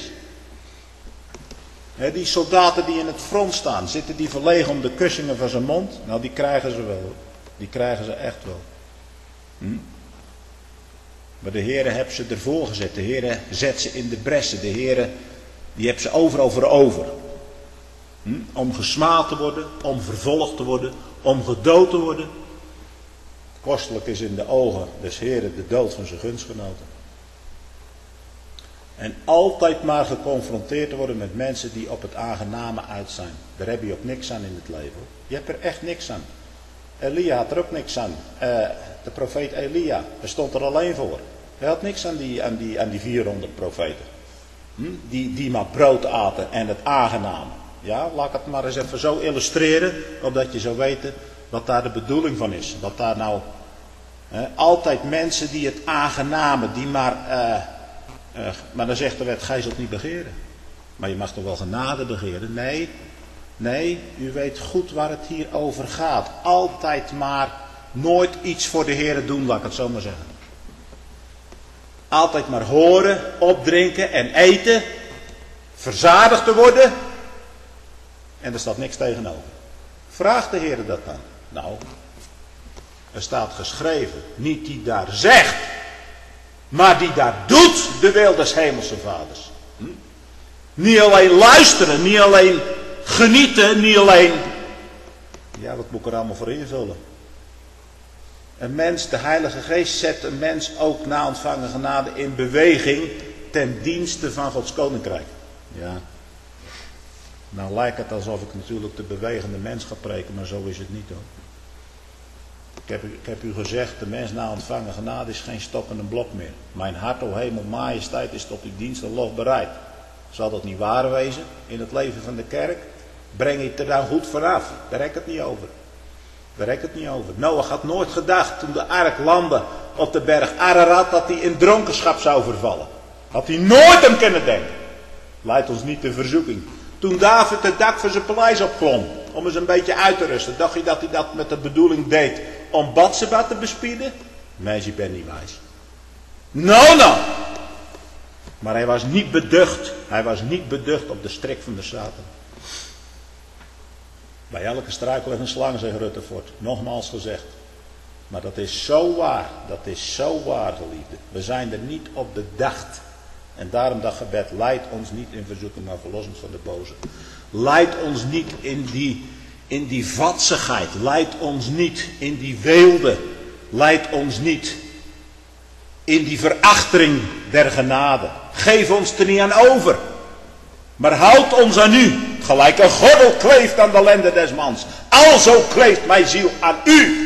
He, die soldaten die in het front staan, zitten die verlegen om de kussingen van zijn mond? Nou, die krijgen ze wel. Die krijgen ze echt wel. Hm? Maar de Heere heeft ze ervoor gezet. De Heere zet ze in de bressen. De Heere, die heeft ze overal voor over. Hm? Om gesmaald te worden, om vervolgd te worden, om gedood te worden. Kostelijk is in de ogen des Heeren de dood van zijn gunstgenoten. En altijd maar geconfronteerd te worden met mensen die op het aangename uit zijn. Daar heb je ook niks aan in het leven. Je hebt er echt niks aan. Elia had er ook niks aan. Uh, de profeet Elia, hij stond er alleen voor. Hij had niks aan die, aan die, aan die vierhonderd profeten. Hm? Die, die maar brood aten en het aangename. Ja, laat ik het maar eens even zo illustreren, opdat je zou weten wat daar de bedoeling van is. Wat daar nou, hè, altijd mensen die het aangename, die maar, uh, uh, maar dan zegt de wet, gij zult niet begeren. Maar je mag toch wel genade begeren? Nee, nee, u weet goed waar het hier over gaat. Altijd maar nooit iets voor de Heere doen, laat ik het zo maar zeggen. Altijd maar horen, opdrinken en eten, verzadigd te worden. En er staat niks tegenover. Vraagt de Heer dat dan? Nou, er staat geschreven, niet die daar zegt, maar die daar doet, de wil des hemelse vaders. Hm? Niet alleen luisteren, niet alleen genieten, niet alleen, ja, wat moet ik er allemaal voor invullen? Een mens, de Heilige Geest zet een mens ook na ontvangen genade in beweging ten dienste van Gods koninkrijk. Ja. Nou lijkt het alsof ik natuurlijk de bewegende mens ga preken, maar zo is het niet, hoor. Ik heb, ik heb u gezegd, de mens na ontvangen genade is geen stok en een blok meer. Mijn hart, o hemel, majesteit, is tot uw dienst en lof bereid. Zal dat niet waar wezen in het leven van de kerk? Breng je het er dan goed vanaf? Daar rek ik het niet over. Daar rek ik het niet over. Noach had nooit gedacht, toen de ark landde op de berg Ararat, dat hij in dronkenschap zou vervallen. Had hij nooit aan kunnen denken. Leidt ons niet in verzoeking. Toen David het dak van zijn paleis opklom, om eens een beetje uit te rusten, dacht je dat hij dat met de bedoeling deed om Batseba te bespieden? Meisje, je bent niet wijs. No, no! Maar hij was niet beducht. Hij was niet beducht op de strik van de Satan. Bij elke struikel ligt een slang, zegt Rutherford. Nogmaals gezegd. Maar dat is zo waar. Dat is zo waar, geliefde. We zijn er niet op bedacht. En daarom dat gebed, leid ons niet in verzoeking, maar verlos ons van de boze. Leid ons niet in die, in die vatsigheid. Leid ons niet in die weelde. Leid ons niet in die verachting der genade. Geef ons er niet aan over. Maar houd ons aan u. Gelijk een gordel kleeft aan de lenden des mans. Alzo kleeft mijn ziel aan u.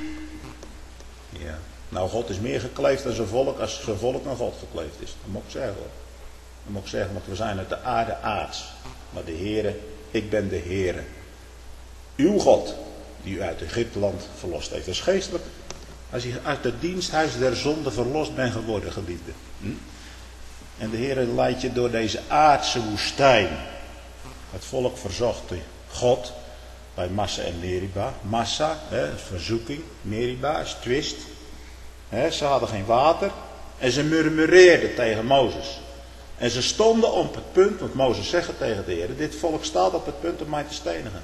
Ja, nou God is meer gekleefd aan zijn volk als zijn volk aan God gekleefd is. Dat moet ik zeggen hoor. Dat moet ik zeggen, want we zijn uit de aarde aards. Maar de Heere, ik ben de Heere. Uw God, die u uit Egypteland verlost heeft. Dat is geestelijk. Als je uit het diensthuis der zonde verlost bent geworden, geliefde. Hm? En de Heere leidt je door deze aardse woestijn. Het volk verzocht God bij Massa en Meriba. Massa, hè, verzoeking. Meriba is twist. Hè, ze hadden geen water. En ze murmureerden tegen Mozes. En ze stonden op het punt, want Mozes zegt tegen de Heer, dit volk staat op het punt om mij te stenigen.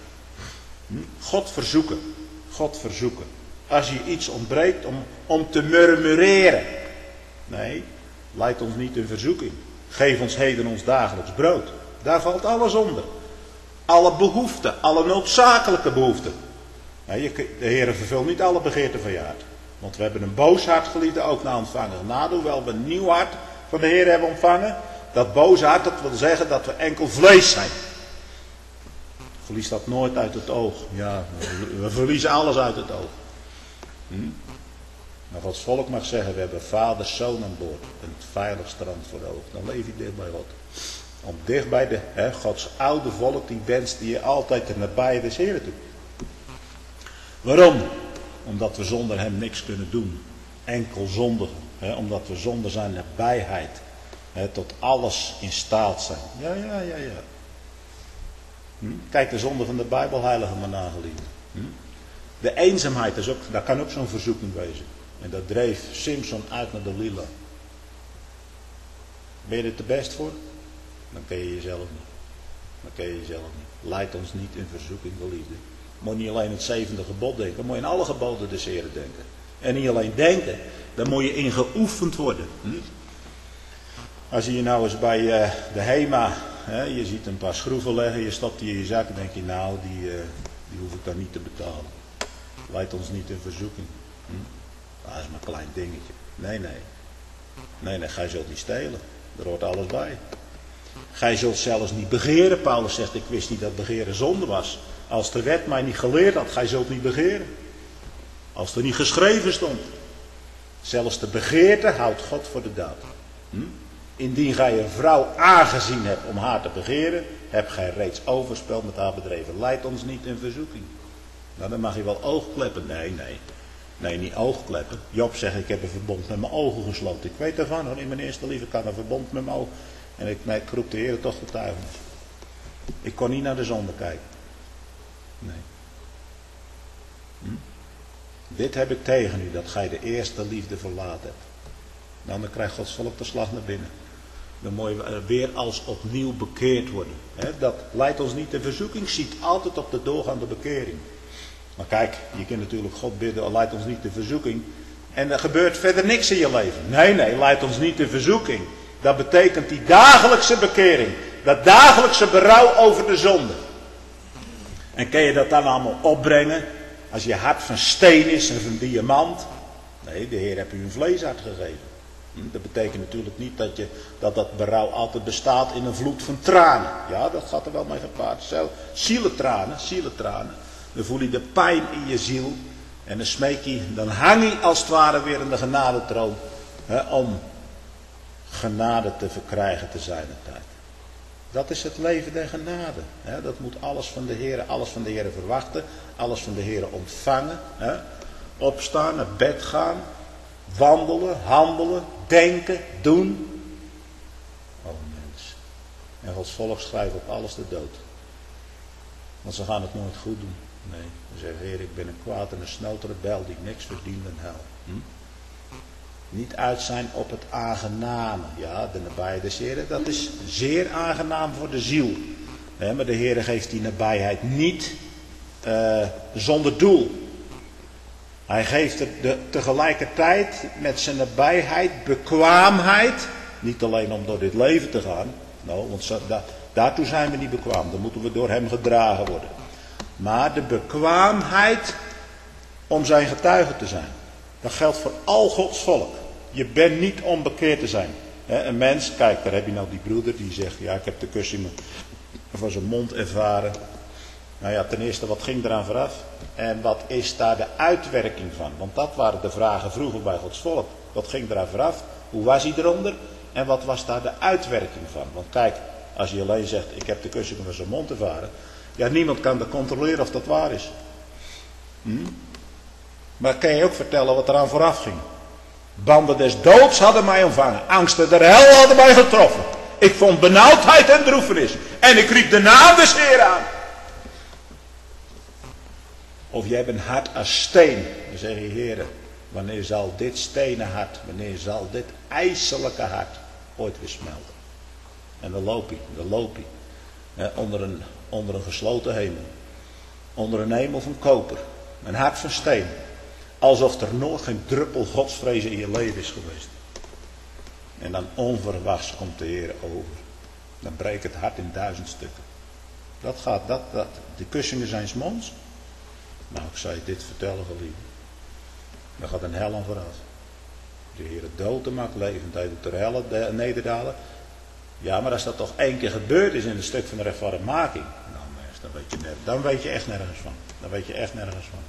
God verzoeken. God verzoeken. Als je iets ontbreekt om, om te murmureren. Nee, leid ons niet in verzoeking. Geef ons heden ons dagelijks brood. Daar valt alles onder. Alle behoeften, alle noodzakelijke behoeften. Nee, de Heer vervult niet alle begeerten van je hart. Want we hebben een boos hart, geliefde, ook na ontvangen genade. Hoewel we een nieuw hart van de Heer hebben ontvangen. Dat boos hart, dat wil zeggen dat we enkel vlees zijn. Verlies dat nooit uit het oog. Ja, we verliezen alles uit het oog. Hm? Maar Gods volk mag zeggen, we hebben vader, zoon aan boord. Een veilig strand voor de oog. Dan leef je dicht bij God. Om dicht bij de, hè, Gods oude volk, die wenst die je altijd er nabij des Heren toe. Waarom? Omdat we zonder hem niks kunnen doen. Enkel zondigen. Hè, omdat we zonder zijn nabijheid hè, tot alles in staat zijn. Ja, ja, ja, ja. Hm? Kijk de zonde van de Bijbel, heilige maar nageliefd. Hm? De eenzaamheid, is ook, dat kan ook zo'n verzoeking wezen. En dat dreef Simson uit naar de Lila. Ben je er te best voor? Dan ken je jezelf niet. Dan ken je jezelf niet. Leid ons niet in verzoeking, geliefde. Moet je niet alleen het zevende gebod denken, moet je in alle geboden des Heren denken. En niet alleen denken, daar moet je in geoefend worden. Hm? Als je je nou eens bij uh, de Hema, hè, je ziet een paar schroeven leggen, je stopt die in je zak en denk je, nou, die, uh, die hoef ik dan niet te betalen. Leid ons niet in verzoeking. Hm? Dat is maar een klein dingetje. Nee, nee. Nee, nee, gij zult niet stelen. Er hoort alles bij. Gij zult zelfs niet begeren. Paulus zegt, ik wist niet dat begeren zonde was. Als de wet mij niet geleerd had, gij zult niet begeren. Als er niet geschreven stond. Zelfs de begeerte houdt God voor de daad. Hm? Indien gij een vrouw aangezien hebt om haar te begeren, hebt gij reeds overspel met haar bedreven. Leid ons niet in verzoeking. Nou, dan mag je wel oogkleppen. Nee, nee. Nee, niet oogkleppen. Job zegt, ik heb een verbond met mijn ogen gesloten. Ik weet ervan, hoor. In mijn eerste liefde kan een verbond met mijn ogen. En ik, nee, ik roep de Heer toch getuigenis. Ik kon niet naar de zonde kijken. Nee. Hm? Dit heb ik tegen u, dat gij de eerste liefde verlaten hebt. Nou, dan krijgt Gods volk de slag naar binnen. Dan moet je weer als opnieuw bekeerd worden. He, dat leidt ons niet in verzoeking, ziet altijd op de doorgaande bekering. Maar kijk, je kunt natuurlijk God bidden, leidt ons niet in verzoeking. En er gebeurt verder niks in je leven. Nee, nee, leidt ons niet in verzoeking. Dat betekent die dagelijkse bekering. Dat dagelijkse berouw over de zonde. En kun je dat dan allemaal opbrengen? Als je hart van steen is en van diamant. Nee, de Heer heeft u een vleeshart gegeven. Dat betekent natuurlijk niet dat, je, dat dat berouw altijd bestaat in een vloed van tranen. Ja, dat gaat er wel mee gepaard. Zielentranen, zielentranen. Dan voel je de pijn in je ziel. En dan smeek je, dan hang je als het ware weer in de genadetroon. Hè, om genade te verkrijgen te zijn de tijd. Dat is het leven der genade. Hè. Dat moet alles van de Heer, alles van de Heer verwachten. Alles van de Heer ontvangen. Hè. Opstaan, naar bed gaan. Wandelen, handelen, denken, doen. Oh mens. En Gods volk schrijft op alles de dood. Want ze gaan het nooit goed doen. Nee, ze zeggen, Heer, ik ben een kwaad en een snotere bel die niks verdient dan hel. Hm? Niet uit zijn op het aangename. Ja, de nabijheid des Heeren, dat is zeer aangenaam voor de ziel. He, maar de Heer geeft die nabijheid niet uh, zonder doel. Hij geeft er de, tegelijkertijd met zijn nabijheid bekwaamheid. Niet alleen om door dit leven te gaan. Nou, want zo, da, daartoe zijn we niet bekwaam. Dan moeten we door hem gedragen worden. Maar de bekwaamheid om zijn getuige te zijn. Dat geldt voor al Gods volk. Je bent niet om bekeerd te zijn. He, een mens, kijk, daar heb je nou die broeder die zegt, ja, ik heb de kussingen van zijn mond ervaren. Nou ja, ten eerste, wat ging eraan vooraf? En wat is daar de uitwerking van? Want dat waren de vragen vroeger bij Gods volk. Wat ging eraan vooraf? Hoe was hij eronder? En wat was daar de uitwerking van? Want kijk, als je alleen zegt, ik heb de kussingen van zijn mond ervaren. Ja, niemand kan dat controleren of dat waar is. Hm? Maar kan je ook vertellen wat eraan vooraf ging? Banden des doods hadden mij omvangen. Angsten der hel hadden mij getroffen. Ik vond benauwdheid en droefenis. En ik riep de naam des Heer aan. Of jij bent hard als steen. Dan zeg je, Heere, wanneer zal dit stenen hart, wanneer zal dit ijselijke hart ooit weer smelten? En dan loop je, dan loop je. Eh, onder, een, onder een gesloten hemel. Onder een hemel van koper. Een hart van steen. Alsof er nooit geen druppel godsvrezen in je leven is geweest. En dan onverwachts komt de Heer over. Dan breekt het hart in duizend stukken. Dat gaat, dat, dat. De kussingen zijn 's monds. Nou, ik zou je dit vertellen, geliefde. Dan gaat een hel aan vooraf. De Heer dood maakt levend. Hij doet de hel nederdalen. Ja, maar als dat toch één keer gebeurd is in een stuk van de rechtvaardigmaking. Nou, mensen, dan weet je, nergens, dan weet je echt nergens van. Dan weet je echt nergens van.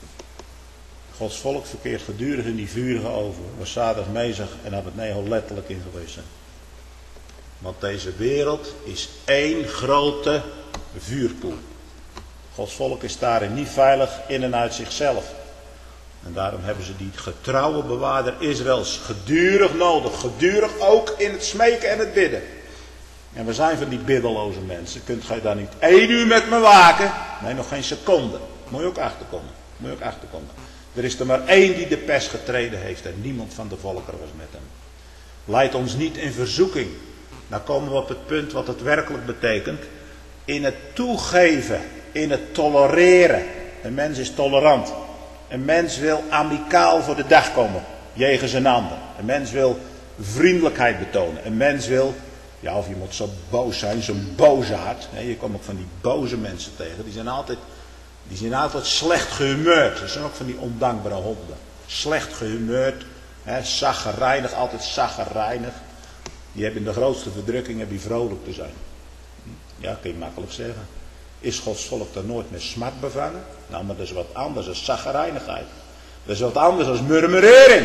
Gods volk verkeert gedurig in die vurige oven. Was zadig mezig en had het negel letterlijk in geweest zijn. Want deze wereld is één grote vuurpoel. Gods volk is daarin niet veilig in en uit zichzelf. En daarom hebben ze die getrouwe bewaarder Israëls gedurig nodig. Gedurig ook in het smeken en het bidden. En we zijn van die biddeloze mensen. Kunt gij daar niet één uur met me waken? Nee, nog geen seconde. Moet je ook achterkomen. Moet je ook achterkomen. Er is er maar één die de pers getreden heeft en niemand van de volkeren was met hem. Leid ons niet in verzoeking. Nou komen we op het punt wat het werkelijk betekent. In het toegeven, in het tolereren. Een mens is tolerant. Een mens wil amicaal voor de dag komen, jegens een ander. Een mens wil vriendelijkheid betonen. Een mens wil, ja, of je moet zo boos zijn, zo'n bozaard. Je komt ook van die boze mensen tegen, die zijn altijd... Die zijn altijd slecht gehumeurd. Dat zijn ook van die ondankbare honden. Slecht gehumeurd. Hè, chagrijnig, altijd chagrijnig. Die hebben in de grootste verdrukking heb je vrolijk te zijn. Ja, kun je makkelijk zeggen. Is Gods volk dan nooit met smart bevangen? Nou, maar dat is wat anders dan chagrijnigheid. Dat is wat anders dan murmurering.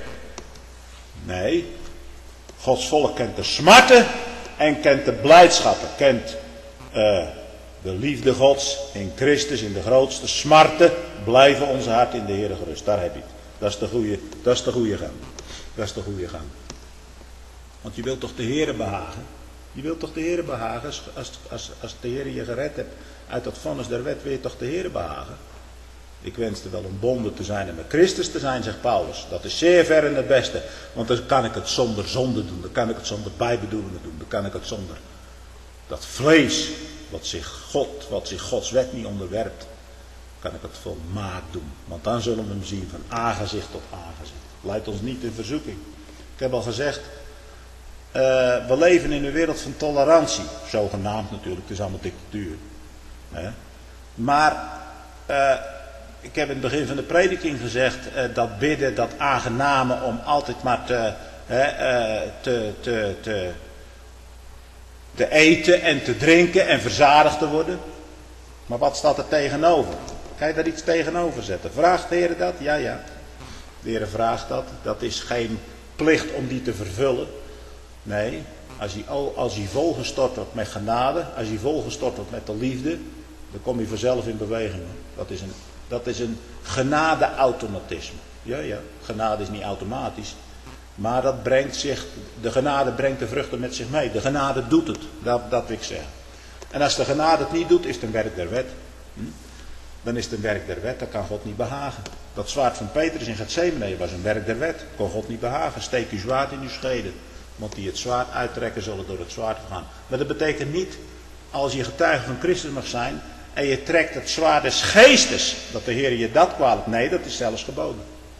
Nee. Gods volk kent de smarten en kent de blijdschappen. Kent... Uh, De liefde Gods in Christus, in de grootste smarten, blijven onze hart in de Heer gerust. Daar heb je het. Dat is de goede, dat is de goede gang. Dat is de goede gang. Want je wilt toch de Heer behagen? Je wilt toch de Heer behagen? Als, als, als, als de Heer je gered hebt uit dat vonnis der wet, wil je toch de Heer behagen? Ik wenste wel ontbonden te zijn en met Christus te zijn, zegt Paulus. Dat is zeer ver in het beste. Want dan kan ik het zonder zonde doen. Dan kan ik het zonder bijbedoelingen doen. Dan kan ik het zonder dat vlees... Wat zich, God, wat zich Gods wet niet onderwerpt, kan ik het volmaakt doen. Want dan zullen we hem zien van aangezicht tot aangezicht. Leidt ons niet in verzoeking. Ik heb al gezegd, uh, we leven in een wereld van tolerantie. Zogenaamd natuurlijk, het is allemaal dictatuur. Hè? Maar, uh, ik heb in het begin van de prediking gezegd, uh, dat bidden, dat aangename om altijd maar te, uh, uh, te, te, te te eten en te drinken en verzadigd te worden. Maar wat staat er tegenover? Kan je daar iets tegenover zetten? Vraagt de Heer dat? Ja, ja. De Heer vraagt dat. Dat is geen plicht om die te vervullen. Nee, als je, als je volgestort wordt met genade, als je volgestort wordt met de liefde, dan kom je vanzelf in beweging. Dat is een, dat is een genade-automatisme. Ja, ja. Genade is niet automatisch. Maar dat brengt zich, de genade brengt de vruchten met zich mee. De genade doet het, dat, dat wil ik zeggen. En als de genade het niet doet, is het een werk der wet. Hm? Dan is het een werk der wet, dat kan God niet behagen. Dat zwaard van Petrus in Gethsemane was een werk der wet. Kon God niet behagen. Steek uw zwaard in uw scheden. Want die het zwaard uittrekken zullen door het zwaard gaan. Maar dat betekent niet, als je getuige van Christus mag zijn, en je trekt het zwaard des geestes, dat de Heer je dat kwalijk. Nee, dat is zelfs geboden.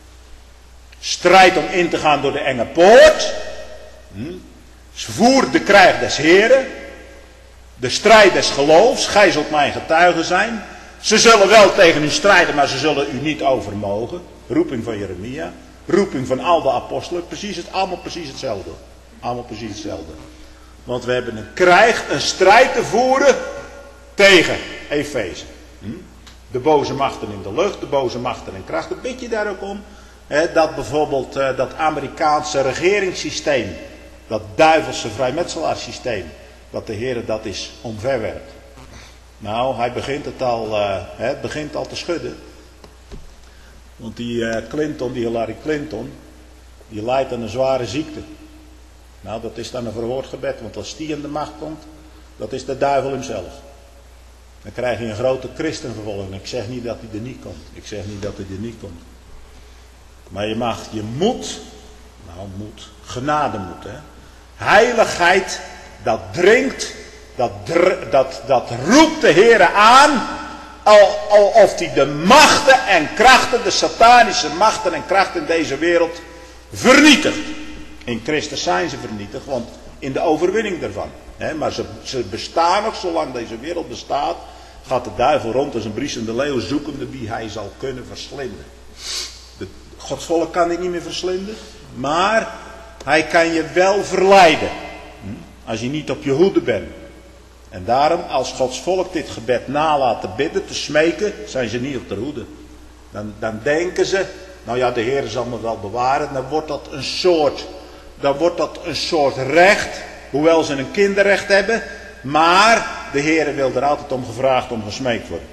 Strijd om in te gaan door de enge poort. Hm. Voer de krijg des Heren. De strijd des geloofs. Gij zult mijn getuige zijn. Ze zullen wel tegen u strijden, maar ze zullen u niet overmogen. Roeping van Jeremia. roeping van al de apostelen. Precies het, allemaal precies hetzelfde. Allemaal precies hetzelfde. Want we hebben een krijg, een strijd te voeren tegen Efeze. Hm? De boze machten in de lucht, de boze machten en krachten. Bid je daar ook om? Hè, dat bijvoorbeeld uh, dat Amerikaanse regeringssysteem, dat duivelse vrijmetselaarssysteem, dat de Heer dat is omverwerpt. Nou, hij begint het al, uh, het begint al te schudden. Want die uh, Clinton, die Hillary Clinton, die lijdt aan een zware ziekte. Nou, dat is dan een verhoord gebed, want als die in de macht komt, dat is de duivel hemzelf. Dan krijg je een grote christenvervolging. Ik zeg niet dat hij er niet komt. Ik zeg niet dat hij er niet komt. Maar je mag, je moet, nou moet, genade moet, hè. Heiligheid, dat dringt, dat, dr, dat, dat roept de Heere aan, al, al of hij de machten en krachten, de satanische machten en krachten in deze wereld vernietigt. In Christus zijn ze vernietigd, want in de overwinning daarvan. Hè, maar ze, ze bestaan nog, zolang deze wereld bestaat, gaat de duivel rond als een briesende leeuw zoekende wie hij zal kunnen verslinden. De, Gods volk kan hij niet meer verslinden, maar hij kan je wel verleiden. Hm? Als je niet op je hoede bent. En daarom, als Gods volk dit gebed nalaat te bidden, te smeken, zijn ze niet op de hoede. Dan, dan denken ze, nou ja, de Heer zal me wel bewaren. Dan wordt dat een soort, dan wordt dat een soort recht, hoewel ze een kinderrecht hebben. Maar de Heer wil er altijd om gevraagd, om gesmeekt worden.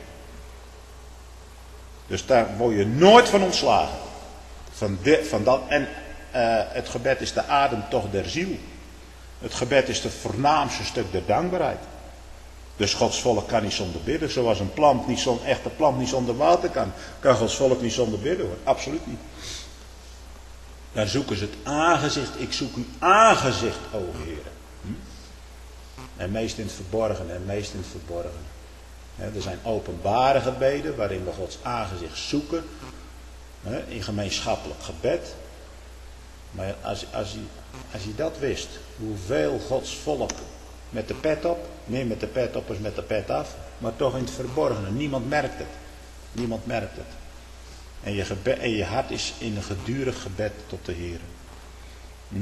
Dus daar word je nooit van ontslagen. Van, de, van dat, en uh, het gebed is de ademtocht der ziel. Het gebed is het voornaamste stuk der dankbaarheid. Dus Gods volk kan niet zonder bidden. Zoals een plant niet zonder, echte plant niet zonder water kan. Kan Gods volk niet zonder bidden hoor. Absoluut niet. Dan zoeken ze het aangezicht. Ik zoek uw aangezicht, o Heer. Hm? En meest in het verborgen. En meest in het verborgen. He, er zijn openbare gebeden waarin we Gods aangezicht zoeken. He, in gemeenschappelijk gebed. Maar als, als, je, als je dat wist. Hoeveel Gods volk met de pet op. Meer met de pet op als met de pet af. Maar toch in het verborgene. Niemand merkt het. Niemand merkt het. En je, gebed, en je hart is in een gedurig gebed tot de Heer. Hm?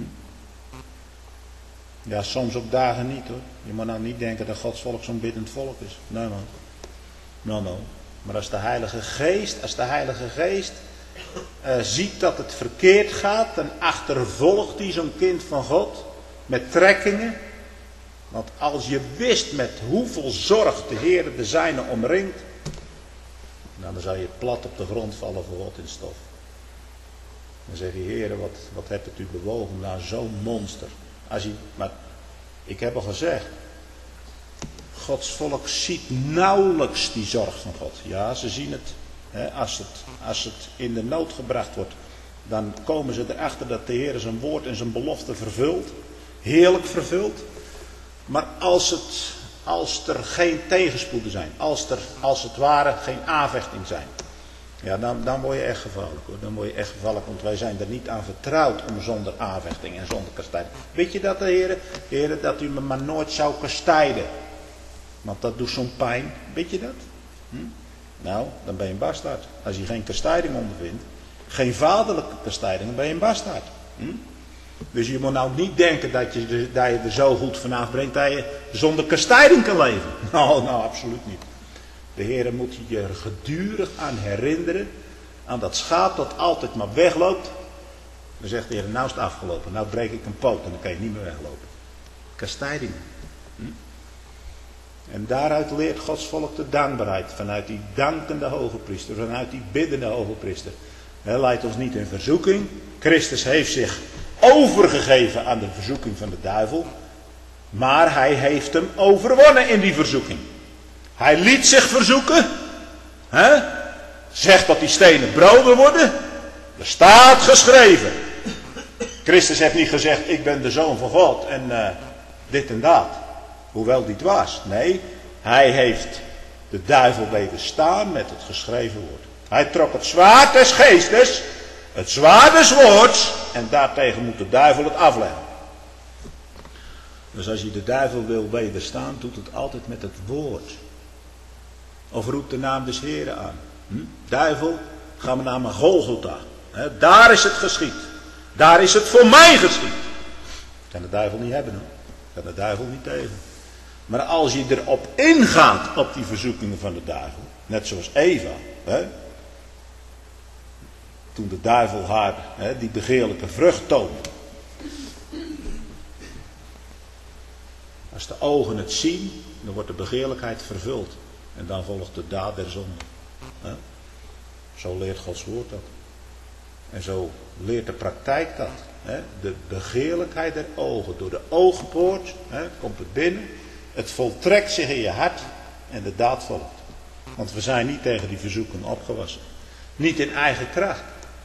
Ja, soms op dagen niet hoor. Je moet nou niet denken dat Gods volk zo'n biddend volk is. Nee man. Nou nou. Maar als de Heilige Geest, als de Heilige Geest uh, ziet dat het verkeerd gaat, dan achtervolgt hij zo'n kind van God met trekkingen. Want als je wist met hoeveel zorg de Heer de zijne omringt, nou, dan zou je plat op de grond vallen voor God in stof. Dan zeg je, Heer, wat, wat hebt het u bewogen naar zo'n monster. Als je, maar ik heb al gezegd, Gods volk ziet nauwelijks die zorg van God. Ja, ze zien het. Hè, als het. Als het in de nood gebracht wordt, dan komen ze erachter dat de Heer zijn woord en zijn belofte vervult. Heerlijk vervult. Maar als, het, als er geen tegenspoeden zijn, als er als het ware geen aanvechting zijn, ja, dan, dan word je echt gevaarlijk hoor. Dan word je echt gevaarlijk, want wij zijn er niet aan vertrouwd om zonder aanvechting en zonder kastijding. Weet je dat, de Heer, Heer, dat u me maar nooit zou kastijden? Want dat doet zo'n pijn. Weet je dat? Hm? Nou, dan ben je een bastaard. Als je geen kastijding ondervindt, geen vaderlijke kastijding, dan ben je een bastaard. Hm? Dus je moet nou niet denken dat je, de, dat je er zo goed vanaf brengt dat je zonder kastijding kan leven. Nou, nou, absoluut niet. De Heer moet je er gedurig aan herinneren, aan dat schaap dat altijd maar wegloopt. Dan zegt de Heer, nou is het afgelopen, nou breek ik een poot en dan kan je niet meer weglopen. Kastijding. Hm? En daaruit leert Gods volk de dankbaarheid. Vanuit die dankende hoge priester, vanuit die biddende hoge priester. Hij leidt ons niet in verzoeking. Christus heeft zich overgegeven aan de verzoeking van de duivel. Maar hij heeft hem overwonnen in die verzoeking. Hij liet zich verzoeken. Hè? Zegt dat die stenen broden worden. Er staat geschreven. Christus heeft niet gezegd, ik ben de zoon van God en uh, dit en dat. Hoewel dit was. Nee, hij heeft de duivel wederstaan met het geschreven woord. Hij trok het zwaard des geestes, het zwaard des woords, en daartegen moet de duivel het afleggen. Dus als je de duivel wil wederstaan, doet het altijd met het woord. Of roept de naam des Heren aan. Hm? Duivel, ga maar naar mijn Golgotha. He, daar is het geschied. Daar is het voor mij geschied. Kan de duivel niet hebben, hoor. Kan de duivel niet tegen. Maar als je erop ingaat op die verzoekingen van de duivel, net zoals Eva, hè, toen de duivel haar hè, die begeerlijke vrucht toonde. Als de ogen het zien, dan wordt de begeerlijkheid vervuld. En dan volgt de daad der zonde. Hè? Zo leert Gods woord dat. En zo leert de praktijk dat. Hè? De begeerlijkheid der ogen. Door de oogpoort hè, komt het binnen. Het voltrekt zich in je hart. En de daad volgt. Want we zijn niet tegen die verzoeken opgewassen. Niet in eigen kracht.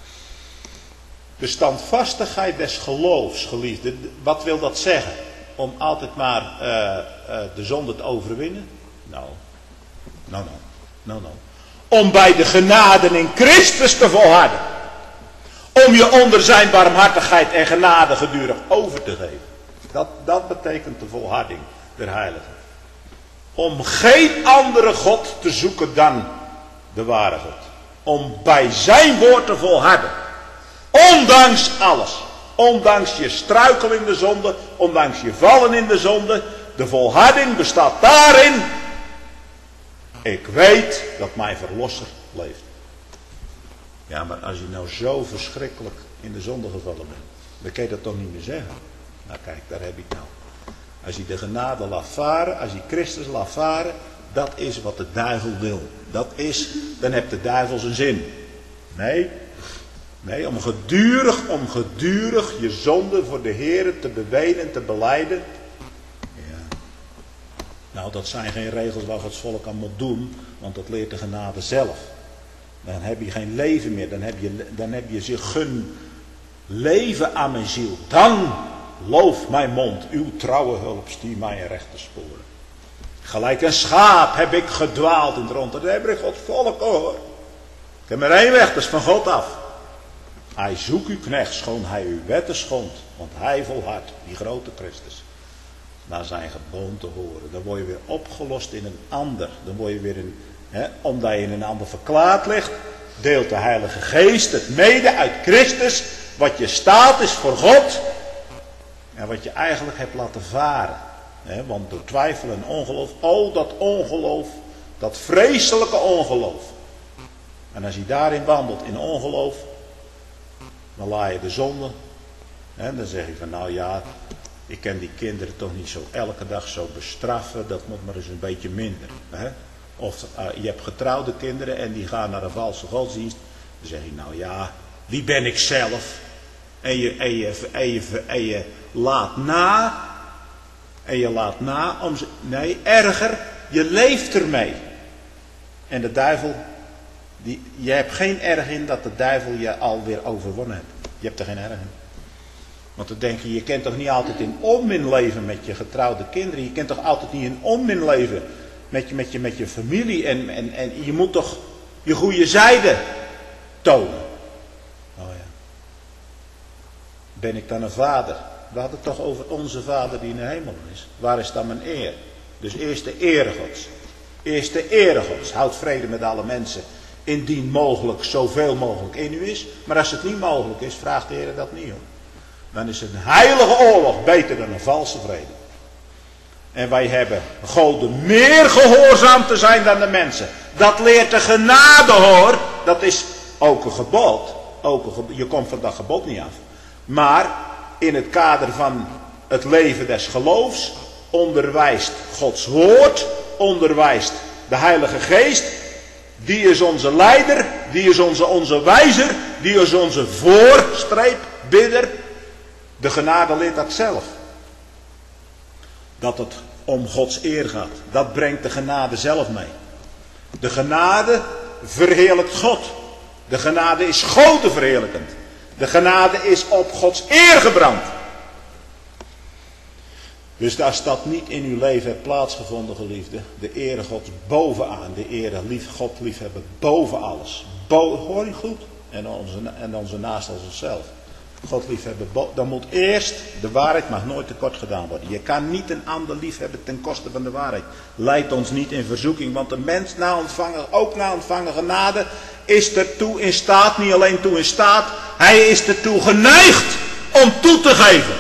De standvastigheid des geloofs, geliefde. Wat wil dat zeggen? Om altijd maar uh, uh, de zonde te overwinnen? Nou. Nou, nou. Nou, nou. Om bij de genade in Christus te volharden. Om je onder zijn barmhartigheid en genade gedurig over te geven. Dat, dat betekent de volharding der heiligen. Om geen andere God te zoeken dan de ware God. Om bij zijn woord te volharden. Ondanks alles. Ondanks je struikel in de zonde. Ondanks je vallen in de zonde. De volharding bestaat daarin. Ik weet dat mijn verlosser leeft. Ja, maar als je nou zo verschrikkelijk in de zonde gevallen bent. Dan kan je dat toch niet meer zeggen. Nou kijk, daar heb je het nou. Als je de genade laat varen. Als je Christus laat varen. Dat is wat de duivel wil. Dat is, dan heeft de duivel zijn zin. Nee. Nee, om gedurig, om gedurig je zonde voor de Heer te bewenen, te belijden. Ja. Nou, dat zijn geen regels waar Gods volk aan moet doen, want dat leert de genade zelf. Dan heb je geen leven meer, dan heb je, dan heb je zich gun leven aan mijn ziel. Dan loof mijn mond, uw trouwe hulp, stier mij in rechte sporen. Gelijk een schaap heb ik gedwaald in het rond. Dat heb ik Gods volk hoor. Ik heb maar één weg, dat is van God af. Hij zoekt uw knecht, schoon hij uw wetten schond. Want hij volhardt, die grote Christus, naar zijn geboon te horen. Dan word je weer opgelost in een ander. Dan word je weer in, hè, omdat je in een ander verklaard ligt, deelt de Heilige Geest het mede uit Christus. Wat je staat is voor God. En wat je eigenlijk hebt laten varen. Hè, want door twijfel en ongeloof, oh dat ongeloof, dat vreselijke ongeloof. En als je daarin wandelt in ongeloof, dan laat je de zonde. En dan zeg je van nou ja, ik kan die kinderen toch niet zo elke dag zo bestraffen. Dat moet maar eens een beetje minder. Hè? Of uh, je hebt getrouwde kinderen en die gaan naar een valse godsdienst. Dan zeg je nou ja, wie ben ik zelf? En je, en je, en je, en je laat na. En je laat na om ze. Nee, erger, je leeft ermee. En de duivel. Die, je hebt geen erg in dat de duivel je alweer overwonnen hebt. Je hebt er geen erg in. Want dan denk je, je kunt toch niet altijd in onmin leven met je getrouwde kinderen. Je kunt toch altijd niet in onmin leven met je, met je, met je familie. En, en, en je moet toch je goede zijde tonen. Oh ja. Ben ik dan een vader? We hadden het toch over onze vader die in de hemel is. Waar is dan mijn eer? Dus eerst de ere Gods. Eerst de ere Gods. Houd vrede met alle mensen. Indien mogelijk zoveel mogelijk in u is. Maar als het niet mogelijk is, vraagt de Heer dat niet hoor. Dan is een heilige oorlog beter dan een valse vrede. En wij hebben goden meer gehoorzaam te zijn dan de mensen. Dat leert de genade hoor. Dat is ook een gebod. Ook een gebod. Je komt van dat gebod niet af. Maar in het kader van het leven des geloofs onderwijst Gods woord. Onderwijst de Heilige Geest. Die is onze leider, die is onze, onze wijzer, die is onze voorstreep, bidder. De genade leert dat zelf. Dat het om Gods eer gaat. Dat brengt de genade zelf mee. De genade verheerlijkt God. De genade is Goden verheerlijkend. De genade is op Gods eer gebrand. Dus als dat niet in uw leven heeft plaatsgevonden, geliefde, de ere Gods bovenaan, de ere lief, God liefhebben boven alles. Bo, hoor je goed? En onze, en onze naast als onszelf. God liefhebben, dan moet eerst, de waarheid mag nooit tekort gedaan worden. Je kan niet een ander liefhebben ten koste van de waarheid. Leid ons niet in verzoeking, want de mens na ontvangen, ook na ontvangen genade, is ertoe in staat, niet alleen toe in staat, hij is ertoe geneigd om toe te geven.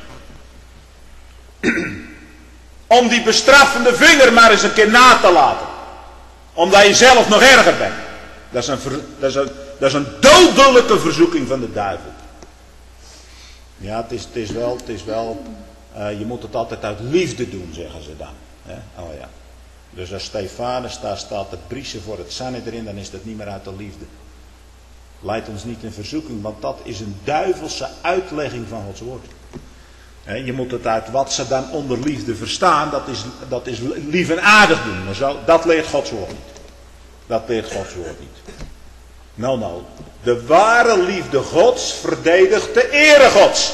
Om die bestraffende vinger maar eens een keer na te laten. Omdat je zelf nog erger bent. Dat is een, dat is een, dat is een dodelijke verzoeking van de duivel. Ja, het is, het is wel, het is wel uh, je moet het altijd uit liefde doen, zeggen ze dan. He? Oh ja. Dus als Stefanus daar staat te briezen voor het Sanhedrin, dan is dat niet meer uit de liefde. Leid ons niet in verzoeking, want dat is een duivelse uitlegging van Gods woord. He, je moet het uit wat ze dan onder liefde verstaan, dat is, dat is lief en aardig doen. Maar zo, dat leert Gods woord niet. Dat leert Gods woord niet. Nou, nou. De ware liefde Gods verdedigt de ere Gods.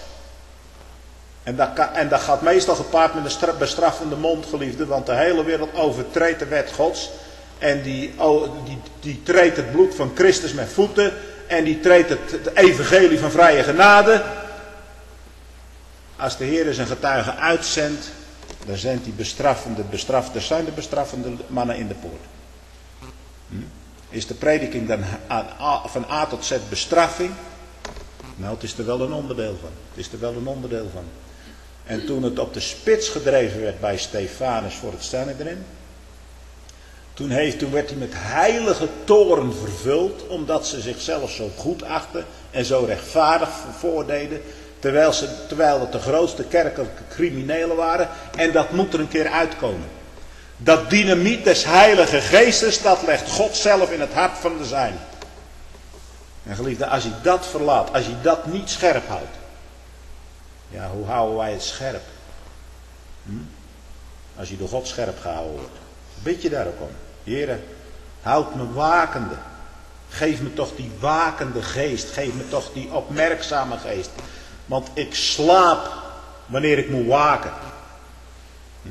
En dat, kan, en dat gaat meestal gepaard met een bestraffende mond, geliefde, want de hele wereld overtreedt de wet Gods. En die, oh, die, die treedt het bloed van Christus met voeten. En die treedt het, het evangelie van vrije genade. Als de Heer zijn getuigen uitzendt, dan zendt hij bestraffende, bestraft, er zijn de bestraffende mannen in de poort. Hm? Is de prediking dan van A tot Z bestraffing? Nou, het is er wel een onderdeel van. Het is er wel een onderdeel van. En toen het op de spits gedreven werd bij Stefanus voor het Sanhedrin, toen, heeft, toen werd hij met heilige toorn vervuld, omdat ze zichzelf zo goed achten en zo rechtvaardig voordeden, terwijl, ze, terwijl het de grootste kerkelijke criminelen waren. En dat moet er een keer uitkomen. Dat dynamiet des Heilige Geestes, dat legt God zelf in het hart van de zijnen. En geliefde, als je dat verlaat, als je dat niet scherp houdt. Ja, hoe houden wij het scherp? Hm? Als je door God scherp gehouden wordt. Bid je daar ook om. Heere, houd me wakende. Geef me toch die wakende geest. Geef me toch die opmerkzame geest. Want ik slaap wanneer ik moet waken. Hm?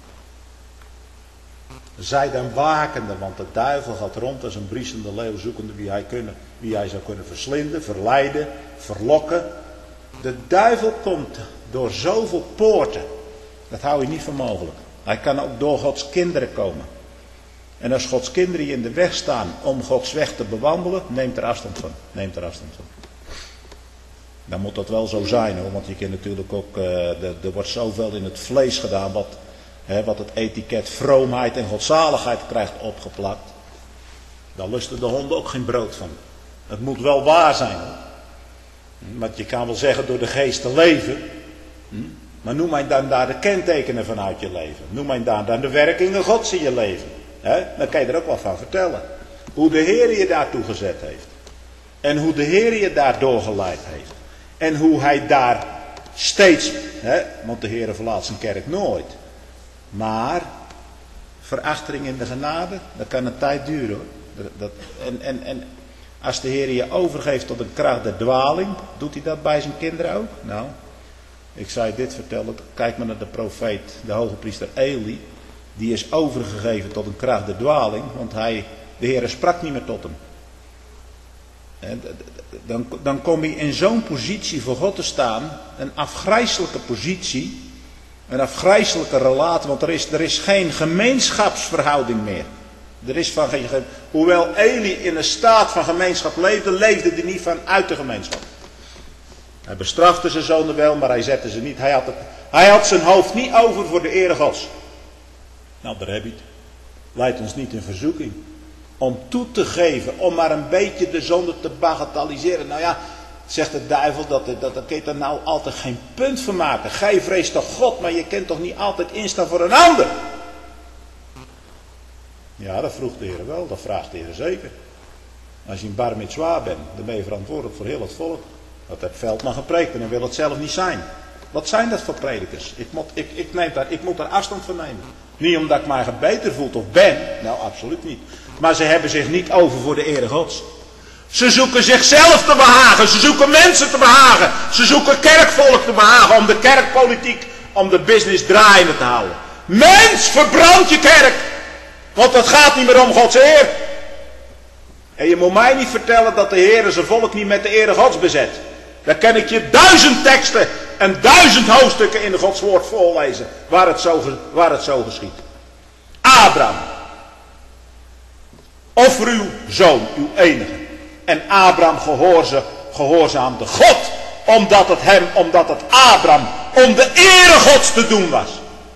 Zij dan wakende, want de duivel gaat rond als een briesende leeuw zoekende wie hij, kunnen, wie hij zou kunnen verslinden, verleiden, verlokken. De duivel komt door zoveel poorten. Dat hou je niet voor mogelijk. Hij kan ook door Gods kinderen komen. En als Gods kinderen je in de weg staan om Gods weg te bewandelen, neemt er afstand van. Neemt er afstand van. Dan moet dat wel zo zijn hoor, want je kunt natuurlijk ook, uh, er, er wordt zoveel in het vlees gedaan wat, hè, wat het etiket vroomheid en godzaligheid krijgt opgeplakt. Daar lusten de honden ook geen brood van. Het moet wel waar zijn hoor. Want je kan wel zeggen door de geest te leven. Hm? Maar noem mij dan daar de kentekenen vanuit je leven. Noem mij dan, dan de werkingen Gods in je leven. He? Dan kan je er ook wat van vertellen. Hoe de Heer je daartoe gezet heeft. En hoe de Heer je daardoor geleid heeft. En hoe hij daar steeds, he? Want de Heer verlaat zijn kerk nooit. Maar verachting in de genade, dat kan een tijd duren hoor. Dat, dat, en, en, en als de Heer je overgeeft tot een kracht der dwaling, doet hij dat bij zijn kinderen ook? Nou, ik zou je dit vertellen, kijk maar naar de profeet, de hoge priester Eli. Die is overgegeven tot een kracht der dwaling, want hij, de Heer sprak niet meer tot hem. En dan, dan kom je in zo'n positie voor God te staan, een afgrijselijke positie, een afgrijselijke relatie, want er is, er is geen gemeenschapsverhouding meer. Er is van geen, hoewel Eli in een staat van gemeenschap leefde, leefde hij niet vanuit de gemeenschap. Hij bestrafte zijn zonen wel, maar hij zette ze niet. Hij had, het, hij had zijn hoofd niet over voor de ere Gods. Nou, daar heb je het. Leid ons niet in verzoeking. Om toe te geven, om maar een beetje de zonde te bagatelliseren. Nou ja, zegt de duivel, dat, dat, dat kun je er nou altijd geen punt van maken. Gij vreest toch God, maar je kunt toch niet altijd instaan voor een ander. Ja, dat vroeg de Heer wel, dat vraagt de Heer zeker. Als je een bar mitzwa bent, dan ben je verantwoordelijk voor heel het volk. Dat heeft Veldman gepreekt en hij wil het zelf niet zijn. Wat zijn dat voor predikers? Ik moet, ik, ik, neem daar, ik moet daar afstand van nemen. Niet omdat ik mij beter voel of ben, nou absoluut niet. Maar ze hebben zich niet over voor de ere Gods. Ze zoeken zichzelf te behagen, ze zoeken mensen te behagen. Ze zoeken kerkvolk te behagen om de kerkpolitiek, om de business draaiende te houden. Mens, verbrand je kerk! Want het gaat niet meer om Gods eer. En je moet mij niet vertellen dat de Heer zijn volk niet met de ere Gods bezet. Daar kan ik je duizend teksten en duizend hoofdstukken in de Gods woord voorlezen. Waar het zo, waar het zo geschiet. Abraham. Offer uw zoon, uw enige. En Abraham gehoorza, gehoorzaamde God. Omdat het hem, omdat het Abraham om de ere Gods te doen was.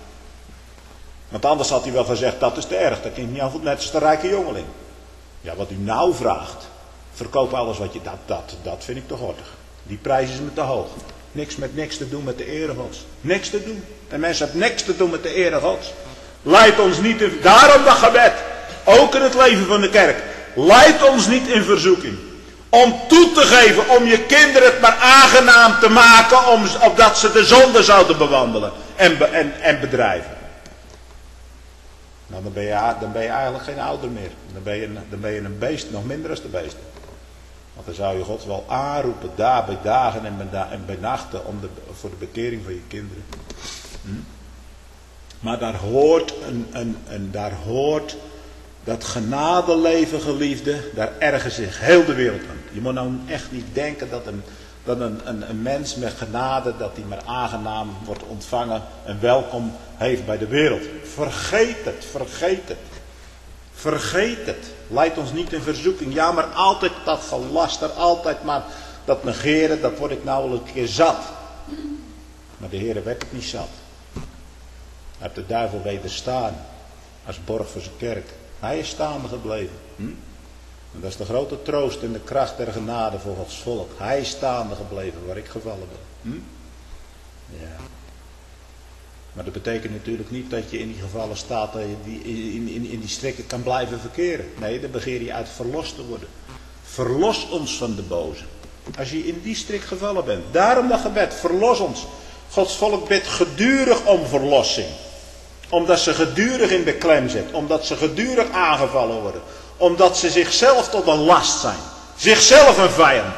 Want anders had hij wel gezegd, dat is te erg. Dat klinkt niet aan, net als de rijke jongeling. Ja, wat u nou vraagt. Verkoop alles wat je, dat, dat, dat vind ik te gortig. Die prijs is me te hoog. Niks met niks te doen met de ere Gods. Niks te doen. En mensen hebben niks te doen met de ere Gods. Leid ons niet in, daarom dat gebed. Ook in het leven van de kerk. Leid ons niet in verzoeking. Om toe te geven, om je kinderen het maar aangenaam te maken, om, opdat ze de zonde zouden bewandelen en, be, en, en bedrijven. Nou, dan ben, je, dan ben je eigenlijk geen ouder meer. Dan ben, je, dan ben je een beest, nog minder als de beesten. Want dan zou je God wel aanroepen, daar bij dagen en bij, en bij nachten, om de, voor de bekering van je kinderen. Hm? Maar daar hoort, een, een, een, daar hoort dat genadeleven, geliefde, daar ergert zich heel de wereld aan. Je moet nou echt niet denken dat een, dat een, een, een mens met genade, dat hij maar aangenaam wordt ontvangen en welkom heeft bij de wereld. Vergeet het, vergeet het. Vergeet het. Leid ons niet in verzoeking. Ja, maar altijd dat gelaster, altijd maar dat negeren, dat word ik nou wel een keer zat. Maar de Heer werd het niet zat. Hij heeft de duivel wederstaan als borg voor zijn kerk. Hij is staande gebleven. Hm? En dat is de grote troost en de kracht der genade voor Gods volk. Hij is staande gebleven waar ik gevallen ben. Hm? Ja. Maar dat betekent natuurlijk niet dat je in die gevallen staat, dat je die, in, in, in die strikken kan blijven verkeren. Nee, dan begeer je uit verlost te worden. Verlos ons van de boze. Als je in die strik gevallen bent. Daarom dat gebed, verlos ons. Gods volk bidt gedurig om verlossing. Omdat ze gedurig in de klem zitten. Omdat ze gedurig aangevallen worden. Omdat ze zichzelf tot een last zijn. Zichzelf een vijand.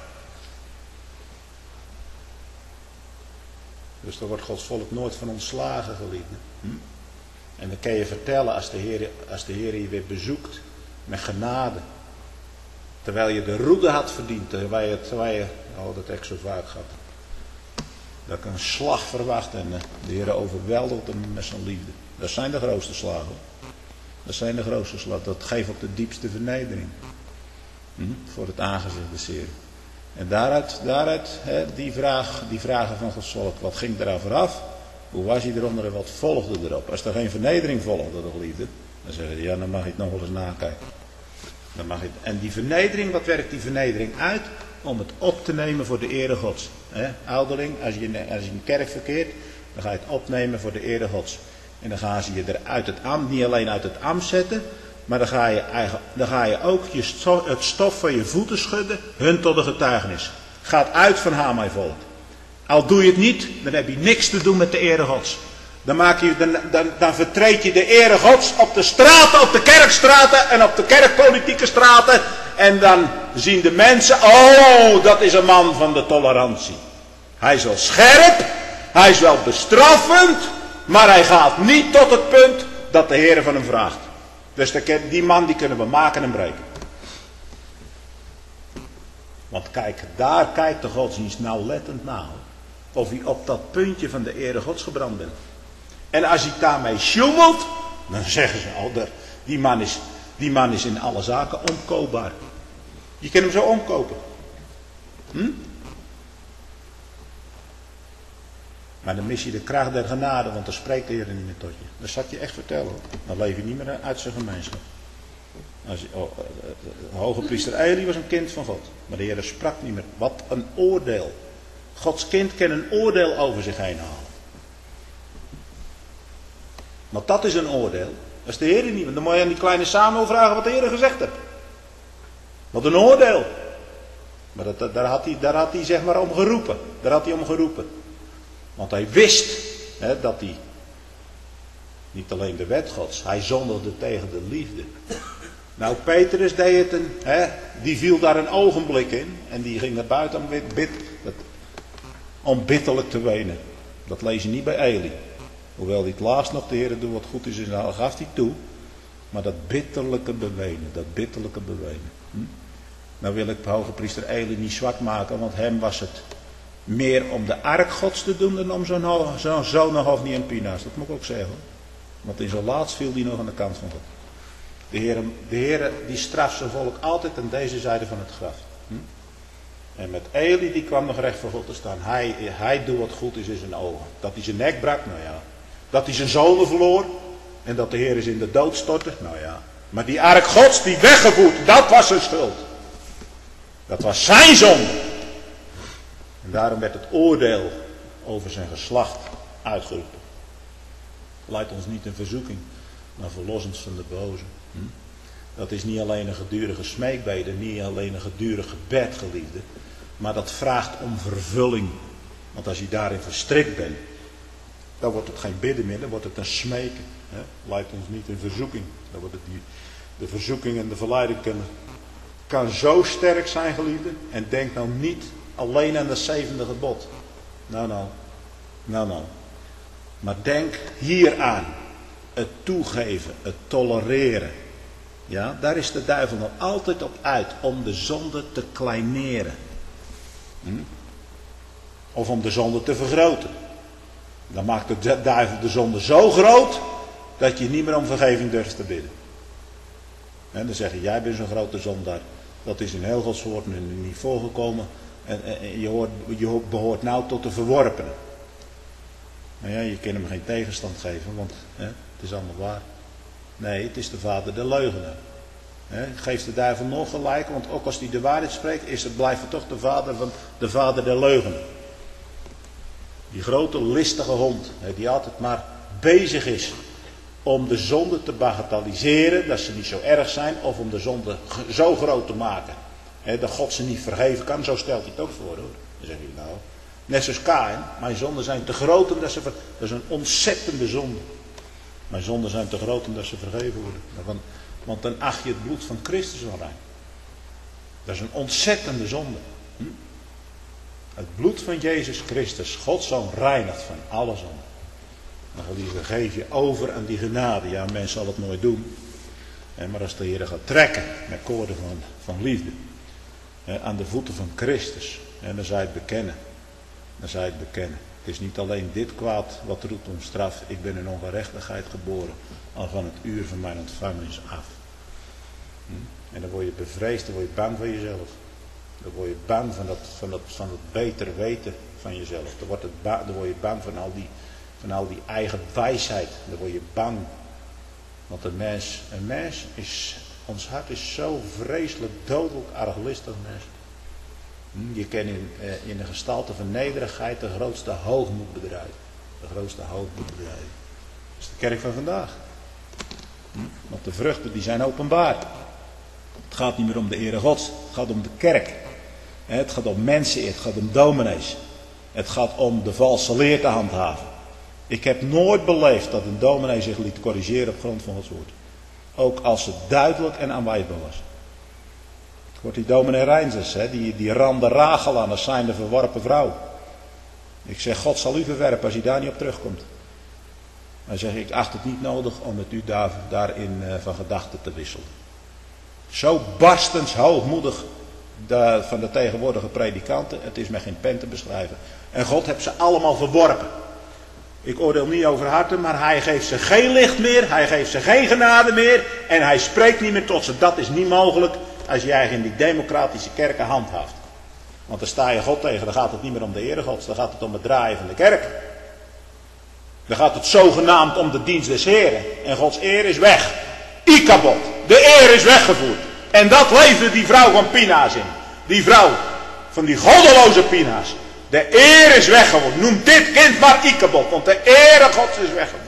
Dus daar wordt Gods volk nooit van ontslagen, geliefde. Hm? En dan kan je vertellen als de Heer, als de Heer je weer bezoekt. Met genade. Terwijl je de roede had verdiend. Terwijl je, terwijl je oh dat heb ik zo vaak gehad. Dat ik een slag verwacht en de Heer overweldigt hem met zijn liefde. Dat zijn de grootste slagen. Dat zijn de grootste slagen. Dat geeft ook de diepste vernedering. Hm? Voor het aangezicht des Heeren. En daaruit, daaruit hè, die, vraag, die vragen van Gods volk. Wat ging er vooraf? Hoe was hij eronder en wat volgde erop? Als er geen vernedering volgde, de geliefde. Dan zeggen ze, ja, dan mag je het nog wel eens nakijken. Dan mag je het. En die vernedering, wat werkt die vernedering uit? Om het op te nemen voor de ere Gods. He, ouderling, als je, als je in de kerk verkeert, dan ga je het opnemen voor de ere Gods. En dan gaan ze je er uit het ambt, niet alleen uit het ambt zetten, maar dan ga je, eigen, dan ga je ook je stof, het stof van je voeten schudden, hun tot de getuigenis. Gaat uit van haar, mijn volk. Al doe je het niet, dan heb je niks te doen met de ere Gods. Dan, maak je, dan, dan, dan vertreed je de ere Gods op de straten, op de kerkstraten en op de kerkpolitieke straten. En dan zien de mensen, oh, dat is een man van de tolerantie. Hij is wel scherp, hij is wel bestraffend, maar hij gaat niet tot het punt dat de Heer van hem vraagt. Dus die man die kunnen we maken en breken. Want kijk, daar kijkt de godsdienst nauwlettend naar. Of hij op dat puntje van de ere Gods gebrand bent. En als hij daarmee sjoemelt, dan zeggen ze, oh, die man is, die man is in alle zaken omkoopbaar. Je kunt hem zo omkopen. Hm? Maar dan mis je de kracht der genade, want dan spreekt de Heer niet meer tot je. Dat zal ik je echt vertellen. Dan leef je niet meer uit zijn gemeenschap. Als je, oh, de hoge priester Eli was een kind van God. Maar de Heer sprak niet meer. Wat een oordeel. Gods kind kan een oordeel over zich heen halen. Want dat is een oordeel. Dat is de Heer niet. Dan moet je aan die kleine Samuel vragen wat de Heer gezegd heeft. Wat een oordeel. Maar dat, dat, daar, had hij, daar had hij zeg maar om geroepen. Daar had hij om geroepen. Want hij wist hè, dat hij niet alleen de wet Gods, hij zondigde tegen de liefde. Nou, Petrus deed het een, hè, die viel daar een ogenblik in en die ging naar buiten om, bid, dat, om bitterlijk te wenen. Dat lees je niet bij Eli. Hoewel hij het laatst nog de Heer doet wat goed is, en gaf hij toe. Maar dat bitterlijke bewenen, dat bitterlijke bewenen. Hm? Nou wil ik hoge priester Eli niet zwak maken, want hem was het meer om de ark Gods te doen dan om zo'n zo, zoon nog Hofni en Pina's. Dat moet ik ook zeggen. Want in zijn laatst viel hij nog aan de kant van God. De Heer, de Heer die straft zijn volk altijd aan deze zijde van het graf. Hm? En met Eli die kwam nog recht voor God te staan. Hij, hij doet wat goed is in zijn ogen. Dat hij zijn nek brak, nou ja. Dat hij zijn zonen verloor. En dat de Heer is in de dood stortte, nou ja. Maar die ark Gods die weggevoerd, dat was zijn schuld. Dat was zijn zonde. En daarom werd het oordeel over zijn geslacht uitgeroepen. Leid ons niet in verzoeking, maar verlos ons van de boze. Hm? Dat is niet alleen een gedurige smeekbede, niet alleen een gedurig gebed, geliefde. Maar dat vraagt om vervulling. Want als je daarin verstrikt bent, dan wordt het geen bidden meer, dan wordt het een smeken. Hè? Leid ons niet in verzoeking. Dan wordt het die, de verzoeking en de verleiding kunnen, kan zo sterk zijn, geliefde. En denk nou niet alleen aan het zevende gebod. Nou nou, nou nou. Maar denk hier aan. Het toegeven, het tolereren. Ja, daar is de duivel nog altijd op uit om de zonde te kleineren. Hm? Of om de zonde te vergroten. Dan maakt de duivel de zonde zo groot dat je niet meer om vergeving durft te bidden. En dan zeg je, jij bent zo'n grote zondaar. Dat is in heel Gods woord niet voorgekomen. En, en, en je, hoort, je behoort nou tot de verworpenen. Nou ja, je kan hem geen tegenstand geven, want hè, het is allemaal waar. Nee, het is de vader der leugenaar. Geeft de duivel nog gelijk, want ook als hij de waarheid spreekt, is het, blijft het toch de vader van de vader der leugenaar. Die grote listige hond, die altijd maar bezig is om de zonde te bagatelliseren, dat ze niet zo erg zijn, of om de zonde zo groot te maken, dat God ze niet vergeven kan, zo stelt hij het ook voor, hoor. Dan zeg je nou, net zoals Kaïn, mijn zonden zijn te groot omdat ze ver... Dat is een ontzettende zonde. Mijn zonden zijn te groot omdat ze vergeven worden. Want, want dan acht je het bloed van Christus onrein. Dat is een ontzettende zonde. Hm? Het bloed van Jezus Christus, Gods Zoon, reinigt van alle zonde. Dan geliefde, geef je over aan die genade. Ja, men zal het nooit doen. Maar als de Heer gaat trekken met koorden van, van liefde. Aan de voeten van Christus. En dan zou je het bekennen. Dan zou je het bekennen. Het is niet alleen dit kwaad wat roept om straf. Ik ben in ongerechtigheid geboren. Al van het uur van mijn ontvangenis af. En dan word je bevreesd. Dan word je bang van jezelf. Dan word je bang van dat, van dat, van dat beter weten van jezelf. Dan word, het ba- dan word je bang van al, die, van al die eigen wijsheid. Dan word je bang. Want een mens, een mens is, ons hart is zo vreselijk dodelijk arglistig mens. Je kan in, in de gestalte van nederigheid de grootste hoogmoed bedrijven. De grootste hoogmoed bedrijven. Dat is de kerk van vandaag. Want de vruchten die zijn openbaar. Het gaat niet meer om de ere Gods. Het gaat om de kerk. Het gaat om mensen. Het gaat om dominees. Het gaat om de valse leer te handhaven. Ik heb nooit beleefd dat een dominee zich liet corrigeren op grond van Gods woord. Ook als het duidelijk en aanwijsbaar was. Het wordt die dominee Reinzers, hè, die, die rande Rachel aan, dat zijn de verworpen vrouw. Ik zeg, God zal u verwerpen als hij daar niet op terugkomt. Hij zegt, ik acht het niet nodig om met u daar, daarin uh, van gedachten te wisselen. Zo barstens hoogmoedig de, van de tegenwoordige predikanten, het is met geen pen te beschrijven. En God heeft ze allemaal verworpen. Ik oordeel niet over harten, maar hij geeft ze geen licht meer, hij geeft ze geen genade meer en hij spreekt niet meer tot ze. Dat is niet mogelijk als je eigen in die democratische kerken handhaaft. Want dan sta je God tegen, dan gaat het niet meer om de ere Gods, dan gaat het om het draaien van de kerk. Dan gaat het zogenaamd om de dienst des Heren. En Gods eer is weg. Ikabod, de eer is weggevoerd. En dat leefde die vrouw van Pina's in. Die vrouw van die goddeloze Pina's. De eer is weggevoerd. Noem dit kind maar Ikabod, want de eer Gods is weggevoerd.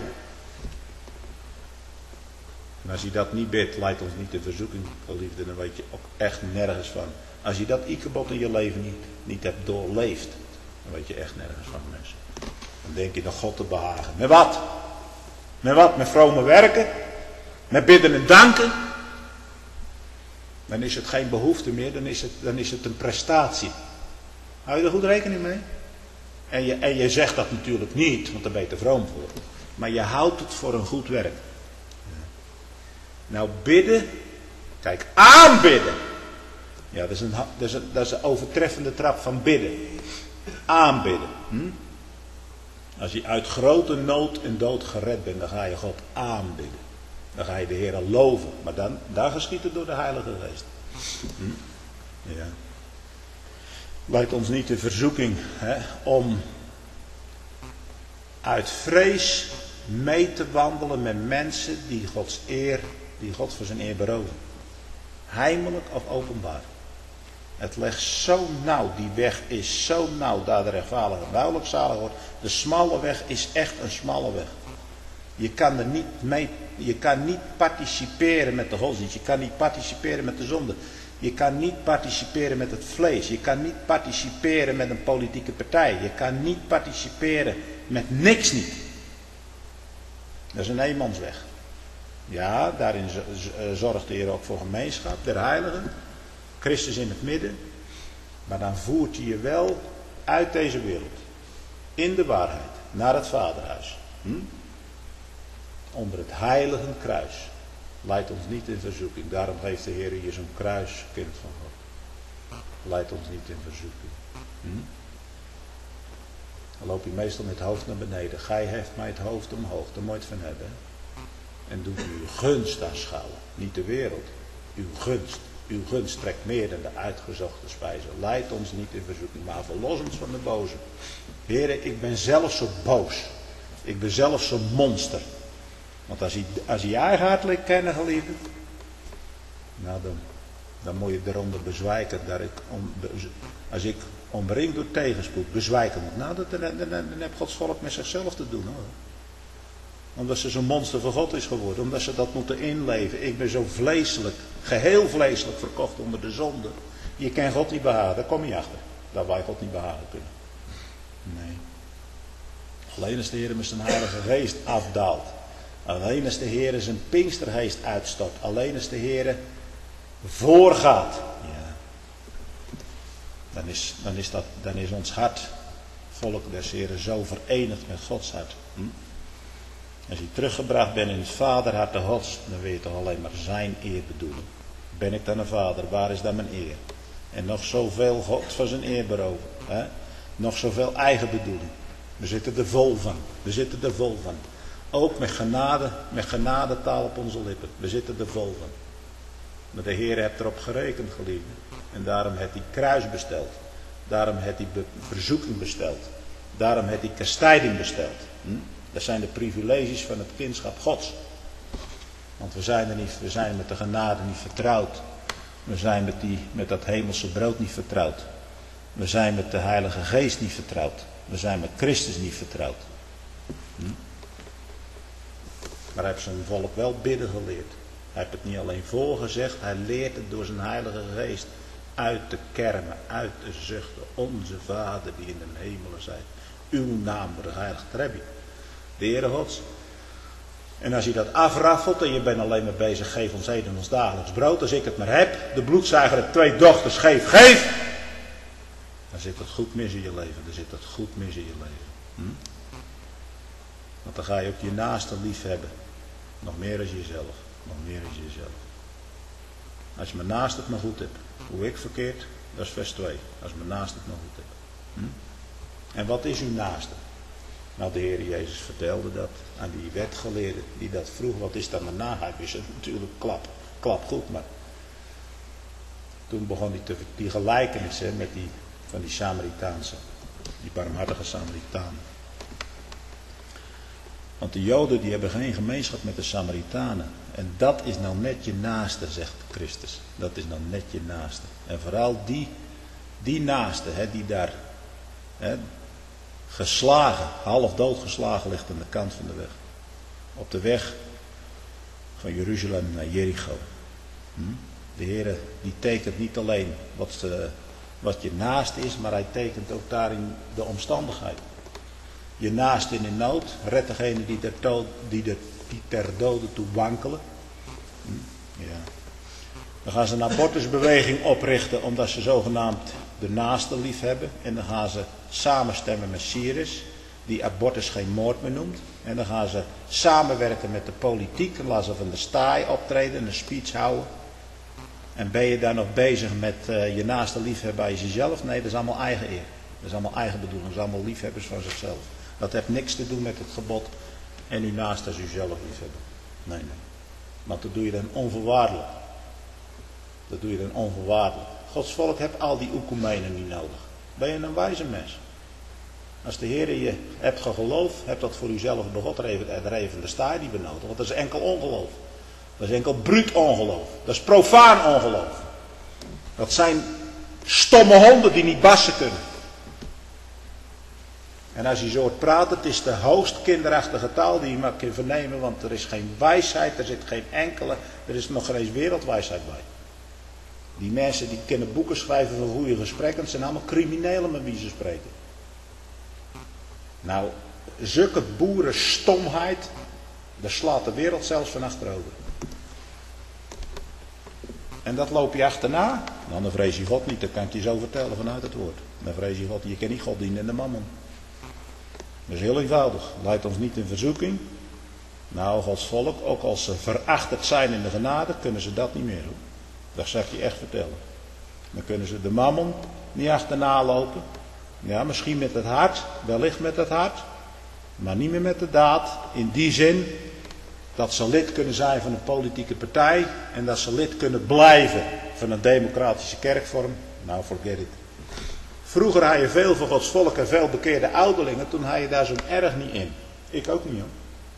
En als je dat niet bidt, leidt ons niet de verzoeking, geliefde, dan weet je ook echt nergens van. Als je dat Ikabod in je leven niet, niet hebt doorleefd, dan weet je echt nergens van, mensen. Dan denk je nog God te behagen. Met wat? Met wat? Met vrome werken? Met bidden en danken? Dan is het geen behoefte meer, dan is het, dan is het een prestatie. Hou je er goed rekening mee? En je, en je zegt dat natuurlijk niet, want daar ben je te vroom voor. Maar je houdt het voor een goed werk. Nou, bidden, kijk, aanbidden Ja, dat is een, dat is een, dat is een overtreffende trap van bidden. Aanbidden. Hm? Als je uit grote nood en dood gered bent, dan ga je God aanbidden. Dan ga je de Heer loven. Maar dan, daar geschiet het door de Heilige Geest. Hm? Ja. Leidt ons niet de verzoeking hè, om uit vrees mee te wandelen met mensen die Gods eer, die God voor zijn eer beroven. Heimelijk of openbaar. Het legt zo nauw, die weg is zo nauw, daar de rechtvaardige duidelijk zalig wordt. De smalle weg is echt een smalle weg. Je kan er niet mee, je kan niet participeren met de godsdienst, je kan niet participeren met de zonde. Je kan niet participeren met het vlees, je kan niet participeren met een politieke partij, je kan niet participeren met niks niet. Dat is een eenmansweg. Ja, daarin zorgt de Heer ook voor gemeenschap, der heiligen. Christus in het midden. Maar dan voert hij je wel uit deze wereld. In de waarheid. Naar het Vaderhuis. Hm? Onder het heilige kruis. Leidt ons niet in verzoeking. Daarom geeft de Heer hier zo'n kruis, kind van God. Leidt ons niet in verzoeking. Hm? Dan loop je meestal met het hoofd naar beneden. Gij heft mij het hoofd omhoog. Daar moet je het van hebben. En doet uw gunst aanschouwen. Niet de wereld. Uw gunst. Uw gunst trekt meer dan de uitgezochte spijzen. Leidt ons niet in verzoeking, maar verlos ons van de boze. Heren, ik ben zelf zo boos. Ik ben zelf zo'n monster. Want als je, als je je eigen hart leert kennen, geliefde, nou dan, dan moet je eronder bezwijken. Dat ik om, als ik omringd door tegenspoed bezwijken moet. Nou, dat, dan, dan, dan, dan heb Gods volk met zichzelf te doen, hoor. Omdat ze zo'n monster van God is geworden. Omdat ze dat moeten inleven. Ik ben zo vleeselijk, geheel vleeselijk verkocht onder de zonde. Je kan God niet behagen, daar kom je achter. Dat wij God niet behagen kunnen. Nee. Alleen als de Heer met zijn heilige geest afdaalt. Alleen als de Heer zijn pinkstergeest uitstort. Alleen als de Heer voorgaat. Ja. Dan is, dan is, dat, dan is ons hart, volk des Heeren, zo verenigd met Gods hart. Hm? Als je teruggebracht bent in het vaderhart de Gods, dan wil je toch alleen maar zijn eer bedoelen. Ben ik dan een vader? Waar is dan mijn eer? En nog zoveel God van zijn eer beroven. Hè? Nog zoveel eigen bedoeling. We zitten er vol van. We zitten er vol van. Ook met genade, met genadetaal op onze lippen. We zitten er vol van. Maar de Heer heeft erop gerekend, geliefde. En daarom heeft hij kruis besteld. Daarom heeft hij verzoeking besteld. Daarom heeft hij kastijding besteld. Hm? Dat zijn de privileges van het kindschap Gods. Want we zijn er niet, we zijn met de genade niet vertrouwd. We zijn met, die, met dat hemelse brood niet vertrouwd. We zijn met de Heilige Geest niet vertrouwd. We zijn met Christus niet vertrouwd. Hm? Maar hij heeft zijn volk wel bidden geleerd. Hij heeft het niet alleen voorgezegd, hij leert het door zijn Heilige Geest uit te kermen, uit te zuchten. Onze Vader die in de hemelen zijt. Uw naam wordt geheiligd. Daar heb je. De Heere Gods. En als je dat afraffelt en je bent alleen maar bezig, geef ons heden ons dagelijks brood. Als ik het maar heb, de bloedzuiger heeft twee dochters, geef, geef. Dan zit het goed mis in je leven. Dan zit het goed mis in je leven. Hm? Want dan ga je ook je naaste lief hebben. Nog meer als jezelf. Nog meer als jezelf. Als je mijn naast het maar goed hebt. Hoe ik verkeerd, dat is vers twee. Als mijn naast het maar goed hebt. Hm? En wat is uw naaste? Nou, de Heer Jezus vertelde dat aan die wetgeleerden die dat vroeg. Wat is dan mijn na? Hij wist het natuurlijk klap, klap goed, maar toen begon hij te, die gelijkenis hè, met die, van die Samaritaanse, die barmhartige Samaritanen. Want de Joden die hebben geen gemeenschap met de Samaritanen. En dat is nou net je naaste, zegt Christus. Dat is nou net je naaste. En vooral die, die naaste, hè, die daar hè, geslagen, half dood geslagen ligt aan de kant van de weg. Op de weg van Jeruzalem naar Jericho. Hm? De Heer die tekent niet alleen wat, uh, wat je naast is, maar hij tekent ook daarin de omstandigheid. Je naast in de nood, red degene die ter, to- die de, die ter dode toe wankelen. Hm? Ja. Dan gaan ze een abortusbeweging oprichten omdat ze zogenaamd de naaste lief hebben. En dan gaan ze samenstemmen met Cyrus, die abortus geen moord meer noemt. En dan gaan ze samenwerken met de politiek. Dan laten ze van de staai optreden en een speech houden. En ben je daar nog bezig met uh, je naaste liefhebben als jezelf? Nee, dat is allemaal eigen eer. Dat is allemaal eigen bedoeling. Dat is allemaal liefhebbers van zichzelf. Dat heeft niks te doen met het gebod en uw naast als uzelf liefhebben. Nee, nee. Want dat doe je dan onvoorwaardelijk. Dat doe je dan onvoorwaardelijk. Gods volk heeft al die oekumenen niet nodig. Ben je een wijze mens? Als de Heer je hebt geloofd, hebt dat voor uzelf bij God er even, er even de sta je niet benodigd. Want dat is enkel ongeloof. Dat is enkel bruut ongeloof. Dat is profaan ongeloof. Dat zijn stomme honden die niet bassen kunnen. En als je zo hoort praten, het is de hoogst kinderachtige taal die je maar kunt vernemen. Want er is geen wijsheid, er zit geen enkele, er is nog geen eens wereldwijsheid bij. Die mensen die kunnen boeken schrijven van goede gesprekken, het zijn allemaal criminelen met wie ze spreken. Nou, zulke boerenstomheid, daar slaat de wereld zelfs van achterover. En dat loop je achterna, nou, dan vrees je God niet, dat kan ik je zo vertellen vanuit het woord. Dan vrees je God, je kan niet God dienen in de mammon. Dat is heel eenvoudig, leidt ons niet in verzoeking. Nou, Gods volk, ook als ze verachterd zijn in de genade, kunnen ze dat niet meer doen. Dat zal ik je echt vertellen. Dan kunnen ze de mammon niet achterna lopen. Ja, misschien met het hart, wellicht met het hart, maar niet meer met de daad. In die zin dat ze lid kunnen zijn van een politieke partij en dat ze lid kunnen blijven van een democratische kerkvorm. Nou, forget it. Vroeger had je veel van Gods volk en veel bekeerde ouderlingen, toen had je daar zo'n erg niet in. Ik ook niet hoor.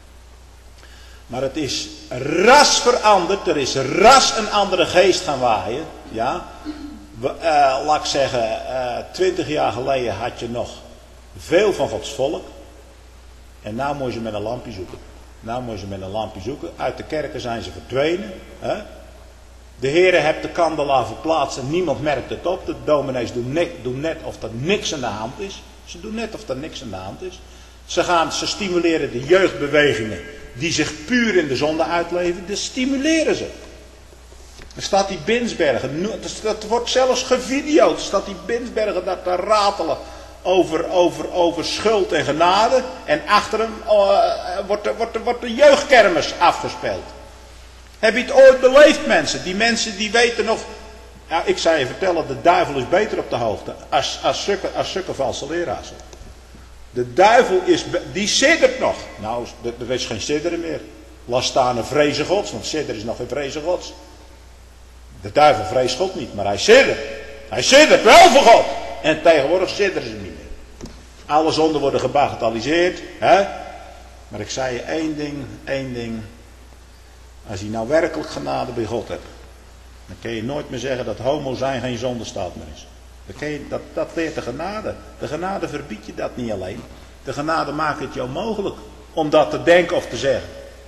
Maar het is ras veranderd, er is ras een andere geest gaan waaien. Ja. We, uh, laat ik zeggen, twintig uh, jaar geleden had je nog veel van Gods volk. En nou moet je ze met een lampje zoeken. Nou moet je ze met een lampje zoeken. Uit de kerken zijn ze verdwenen. Hè? De Heere heeft de kandelaar verplaatst en niemand merkt het op. De dominees doen net, doen net of er niks aan de hand is. Ze doen net of er niks aan de hand is. Ze, gaan, ze stimuleren de jeugdbewegingen die zich puur in de zonde uitleven. Dat stimuleren ze. Er staat die Binsbergen, dat wordt zelfs gevideo'd. Er staat die Binsbergen daar te ratelen over, over, over schuld en genade. En achter hem uh, wordt, de, wordt, de, wordt de jeugdkermis afgespeeld. Heb je het ooit beleefd, mensen? Die mensen die weten nog... Ja, ik zou je vertellen, de duivel is beter op de hoogte als, als, zulke, als zulke valse leraars. De duivel is, die siddert nog. Nou, er is geen sidderen meer. Laat staan een vrezen gods, want sidder is nog geen vrezen gods. De duivel vreest God niet, maar hij siddert. Hij siddert wel voor God. En tegenwoordig sidderen ze niet meer. Alle zonden worden gebagatelliseerd. Hè? Maar ik zei je één ding, één ding. Als je nou werkelijk genade bij God hebt, dan kun je nooit meer zeggen dat homo zijn geen zondestaat meer is. Dan kun je, dat, dat leert de genade. De genade verbiedt je dat niet alleen. De genade maakt het jou mogelijk om dat te denken of te zeggen.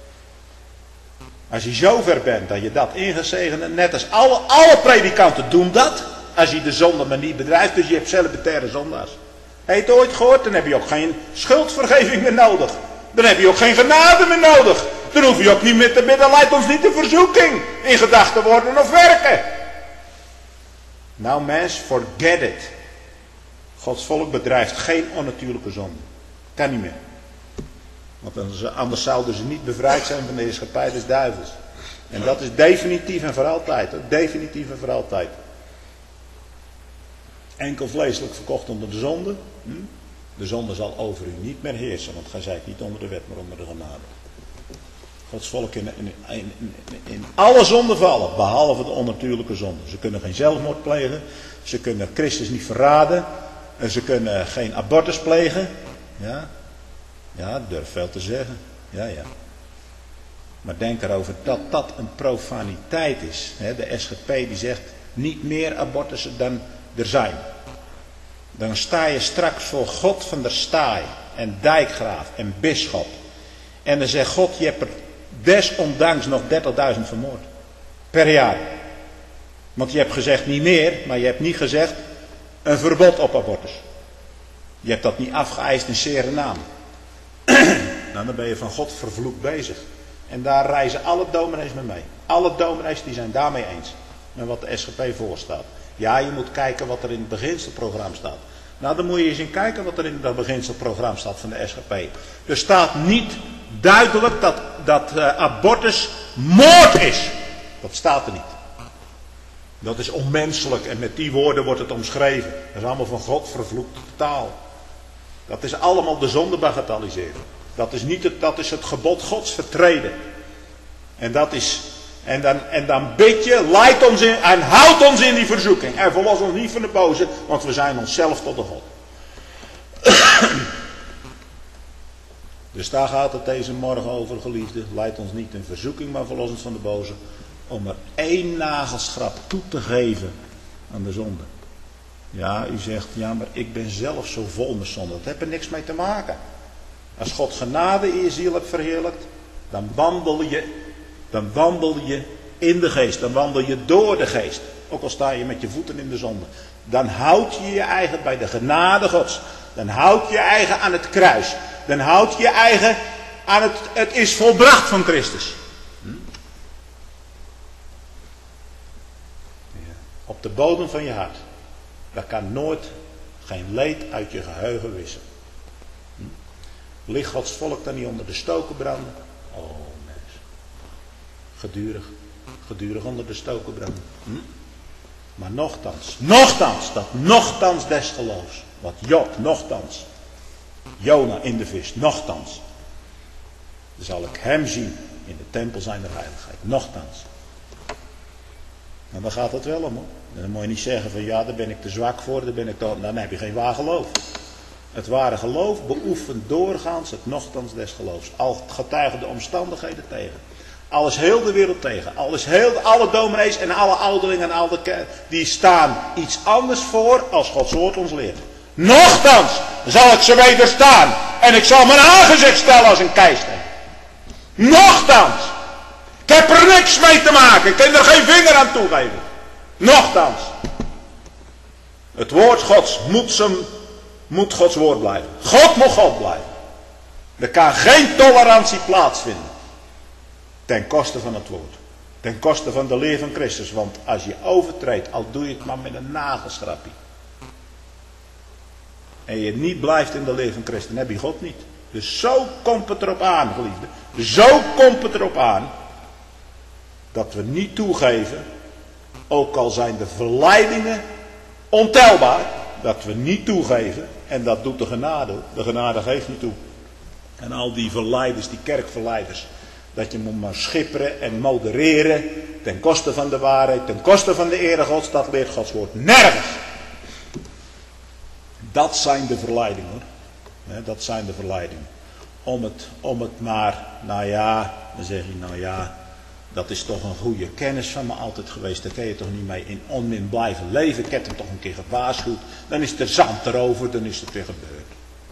Als je zo ver bent dat je dat ingezegend, net als alle, alle predikanten doen dat, als je de zonde maar niet bedrijft, dus je hebt celibataire zondaars. Heb je het ooit gehoord? Dan heb je ook geen schuldvergeving meer nodig. Dan heb je ook geen genade meer nodig. Dan hoef je ook niet meer te bidden, leidt ons niet de verzoeking in gedachten worden of werken. Nou mens, forget it. Gods volk bedrijft geen onnatuurlijke zonde. Kan niet meer. Want anders zouden ze niet bevrijd zijn van de heerschappij des duivels. En dat is definitief en voor altijd. Hoor. Definitief en voor altijd. Enkel vleeselijk verkocht onder de zonde. Hm? De zonde zal over u niet meer heersen. Want gij zijt niet onder de wet, maar onder de genade. Gods volk in, in, in, in, in alle zonden vallen. Behalve de onnatuurlijke zonde. Ze kunnen geen zelfmoord plegen. Ze kunnen Christus niet verraden. En ze kunnen geen abortus plegen. Ja. Ja, ik durf veel te zeggen. Ja, ja. Maar denk erover dat dat een profaniteit is. De S G P die zegt niet meer abortussen dan er zijn. Dan sta je straks voor God van der Staaij en dijkgraaf en bisschop. En dan zegt God, je hebt er desondanks nog dertigduizend vermoord. Per jaar. Want je hebt gezegd niet meer, maar je hebt niet gezegd een verbod op abortus. Je hebt dat niet afgeëist in zere naam. Nou, dan ben je van God vervloekt bezig. En daar reizen alle dominees mee mee. Alle dominees die zijn daarmee eens. Met wat de S G P voorstaat. Ja, je moet kijken wat er in het beginselprogramma staat. Nou, dan moet je eens in kijken wat er in het beginselprogramma staat van de S G P. Er staat niet duidelijk dat, dat uh, abortus moord is. Dat staat er niet. Dat is onmenselijk en met die woorden wordt het omschreven. Dat is allemaal van God vervloekte taal. Dat is allemaal de zonde bagatelliseren. Dat is, niet het, dat is het gebod Gods vertreden. En dat is... En dan, en dan bid je, leid ons in en houd ons in die verzoeking. En verlos ons niet van de boze, want we zijn onszelf tot de God. Dus daar gaat het deze morgen over, geliefde. Leid ons niet in verzoeking, maar verlos ons van de boze. Om er één nagelschrap toe te geven aan de zonde. Ja, u zegt, ja, maar ik ben zelf zo vol met zonde. Dat heeft er niks mee te maken. Als God genade in je ziel hebt verheerlijkt, dan wandel je, dan wandel je in de geest. Dan wandel je door de geest. Ook al sta je met je voeten in de zonde. Dan houd je je eigen bij de genade Gods. Dan houd je je eigen aan het kruis. Dan houd je je eigen aan het, het is volbracht van Christus. Hm? Ja. Op de bodem van je hart. Daar kan nooit geen leed uit je geheugen wissen. Hm? Ligt Gods volk dan niet onder de stoken branden? Oh mensen. Gedurig. Gedurig onder de stoken branden. Hm? Maar nochtans. Nochtans. Dat nochtans des geloofs. Wat Job nochtans. Jona in de vis. Nochtans. Dan zal ik hem zien in de tempel zijner heiligheid. Nochtans. En dan gaat het wel om hoor. Dan moet je niet zeggen van ja, daar ben ik te zwak voor, daar ben ik te... dan heb je geen waar geloof. Het ware geloof beoefent doorgaans het nochtans des geloofs. Al getuigen de omstandigheden tegen. Al is heel de wereld tegen. Al is heel, alle dominees en alle ouderlingen en alle ke- die staan iets anders voor als Gods woord ons leert. Nochtans zal ik ze wederstaan en ik zal mijn aangezicht stellen als een keisteen. Nochtans. Ik heb er niks mee te maken. Ik kan er geen vinger aan toegeven. Nochtans. Het woord Gods moet, zijn, moet Gods woord blijven. God moet God blijven. Er kan geen tolerantie plaatsvinden. Ten koste van het woord. Ten koste van de leer van Christus. Want als je overtreedt, al doe je het maar met een nagelschrapje. En je niet blijft in de leer van Christus, dan heb je God niet. Dus zo komt het erop aan, geliefde. Zo komt het erop aan. Dat we niet toegeven. Ook al zijn de verleidingen ontelbaar. Dat we niet toegeven. En dat doet de genade. De genade geeft niet toe. En al die verleiders, die kerkverleiders. Dat je moet maar schipperen en modereren. Ten koste van de waarheid. Ten koste van de ere Gods. Dat leert Gods woord nergens. Dat zijn de verleidingen hoor. Dat zijn de verleidingen. Om het, om het maar, nou ja, dan zeg je nou ja. Dat is toch een goede kennis van me altijd geweest. Daar kun je toch niet mee in onmin blijven leven. Ik heb hem toch een keer gewaarschuwd. Dan is er zand erover, dan is het weer gebeurd.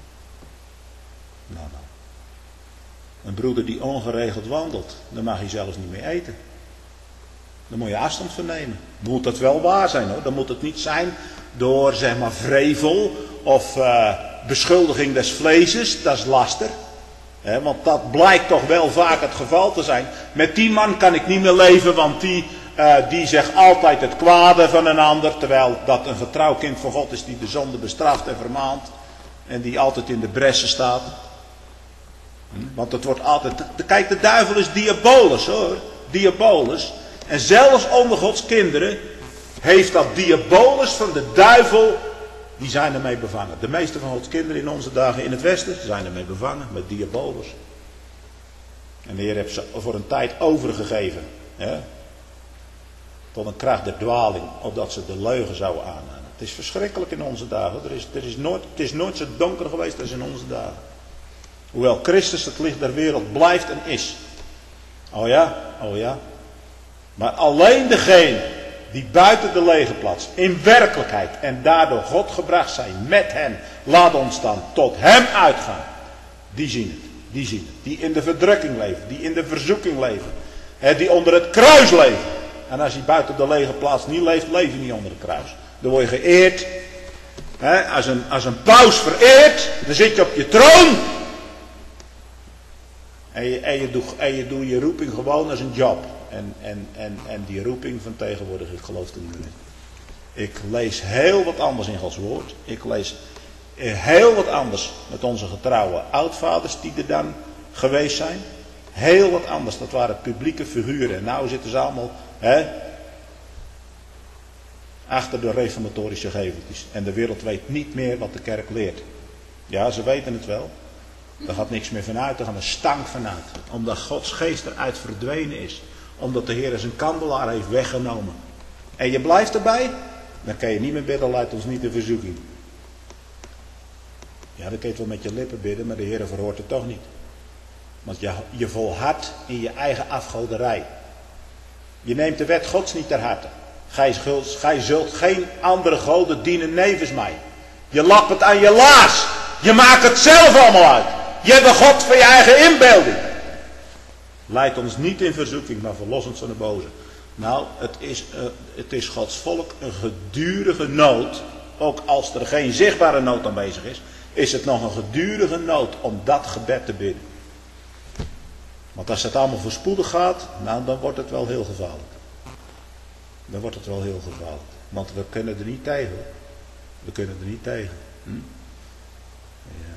Nou, nou. Een broeder die ongeregeld wandelt, dan mag je zelfs niet meer eten. Dan moet je afstand van nemen. Moet dat wel waar zijn hoor. Dan moet het niet zijn door zeg maar vrevel of uh, beschuldiging des vleeses. Dat is laster. He, want dat blijkt toch wel vaak het geval te zijn. Met die man kan ik niet meer leven, want die, uh, die zegt altijd het kwade van een ander. Terwijl dat een getrouw kind van God is die de zonde bestraft en vermaant. En die altijd in de bressen staat. Hm? Want het wordt altijd... Kijk, de duivel is diabolus hoor. Diabolus. En zelfs onder Gods kinderen heeft dat diabolus van de duivel... Die zijn ermee bevangen. De meeste van Gods kinderen in onze dagen in het Westen zijn ermee bevangen met diabolus. En de Heer heeft ze voor een tijd overgegeven. Ja, tot een kracht der dwaling. Opdat ze de leugen zouden aannemen. Het is verschrikkelijk in onze dagen. Er is, er is nooit, het is nooit zo donker geweest als in onze dagen. Hoewel Christus het licht der wereld blijft en is. Oh ja, oh ja. Maar alleen degene die buiten de lege plaats, in werkelijkheid en daardoor God gebracht zijn met hem, laat ons dan tot hem uitgaan. Die zien het, die zien het. Die in de verdrukking leven, die in de verzoeking leven. Hè, die onder het kruis leven. En als je buiten de lege plaats niet leeft, leef je niet onder het kruis. Dan word je geëerd. Hè, als, een, als een paus vereert, dan zit je op je troon. En je, en je, doet, en je doet je roeping gewoon als een job. En, en, en, en die roeping van tegenwoordig, ik geloof er niet in. Ik lees heel wat anders in Gods woord. Ik lees heel wat anders met onze getrouwe oudvaders die er dan geweest zijn. Heel wat anders, dat waren publieke figuren. En nou zitten ze allemaal, hè, achter de reformatorische geveltjes. En de wereld weet niet meer wat de kerk leert. Ja, ze weten het wel. Er gaat niks meer vanuit, er gaat een stank vanuit. Omdat Gods geest eruit verdwenen is. Omdat de Heer zijn kandelaar heeft weggenomen. En je blijft erbij, dan kan je niet meer bidden, leidt ons niet in verzoeking. Ja, dan kun je het wel met je lippen bidden, maar de Heer verhoort het toch niet. Want je, je volhardt in je eigen afgoderij. Je neemt de wet Gods niet ter harte. Gij zult, gij zult geen andere goden dienen nevens mij. Je lapt het aan je laars. Je maakt het zelf allemaal uit. Je hebt een God van je eigen inbeelding. Leid ons niet in verzoeking, maar verlos ons van de boze. Nou, het is, uh, het is Gods volk een gedurige nood. Ook als er geen zichtbare nood aanwezig is. Is het nog een gedurige nood om dat gebed te bidden. Want als het allemaal voorspoedig gaat, nou dan wordt het wel heel gevaarlijk. Dan wordt het wel heel gevaarlijk. Want we kunnen er niet tegen. We kunnen er niet tegen. Hm? Ja.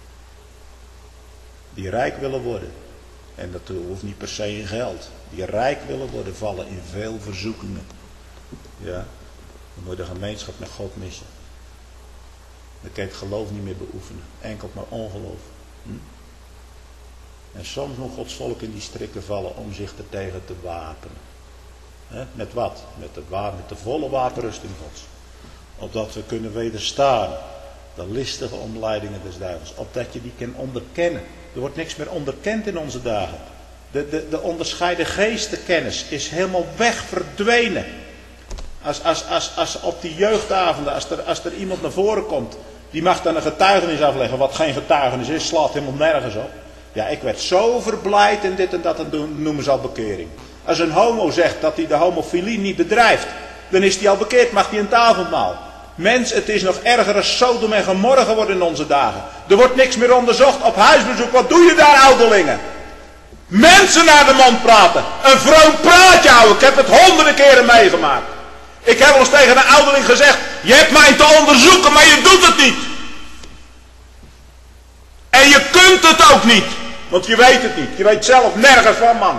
Die rijk willen worden. En dat hoeft niet per se in geld. Die rijk willen worden vallen in veel verzoekingen. Ja. Dan moet je de gemeenschap met God missen. Dan kan je het geloof niet meer beoefenen. Enkel maar ongeloof. Hm? En soms moet Gods volk in die strikken vallen om zich er tegen te wapenen. He? Met wat? Met de, met de volle wapenrusting Gods. Opdat we kunnen wederstaan de listige omleidingen des duivels. Opdat je die kan onderkennen. Er wordt niks meer onderkend in onze dagen. De, de, de onderscheiden geestenkennis is helemaal weg verdwenen. Als, als, als, als op die jeugdavonden, als er, als er iemand naar voren komt, die mag dan een getuigenis afleggen, wat geen getuigenis is, slaat helemaal nergens op. Ja, ik werd zo verblijd en dit en dat, en doen, noemen ze al bekering. Als een homo zegt dat hij de homofilie niet bedrijft, dan is hij al bekeerd, mag hij een avondmaal. Mens, het is nog erger als Sodom en Gomorra geworden in onze dagen. Er wordt niks meer onderzocht op huisbezoek. Wat doe je daar, ouderlingen? Mensen naar de mond praten. Een vroom praatje houden. Ik heb het honderden keren meegemaakt. Ik heb wel eens tegen een ouderling gezegd, je hebt mij te onderzoeken, maar je doet het niet. En je kunt het ook niet. Want je weet het niet. Je weet zelf nergens van, man.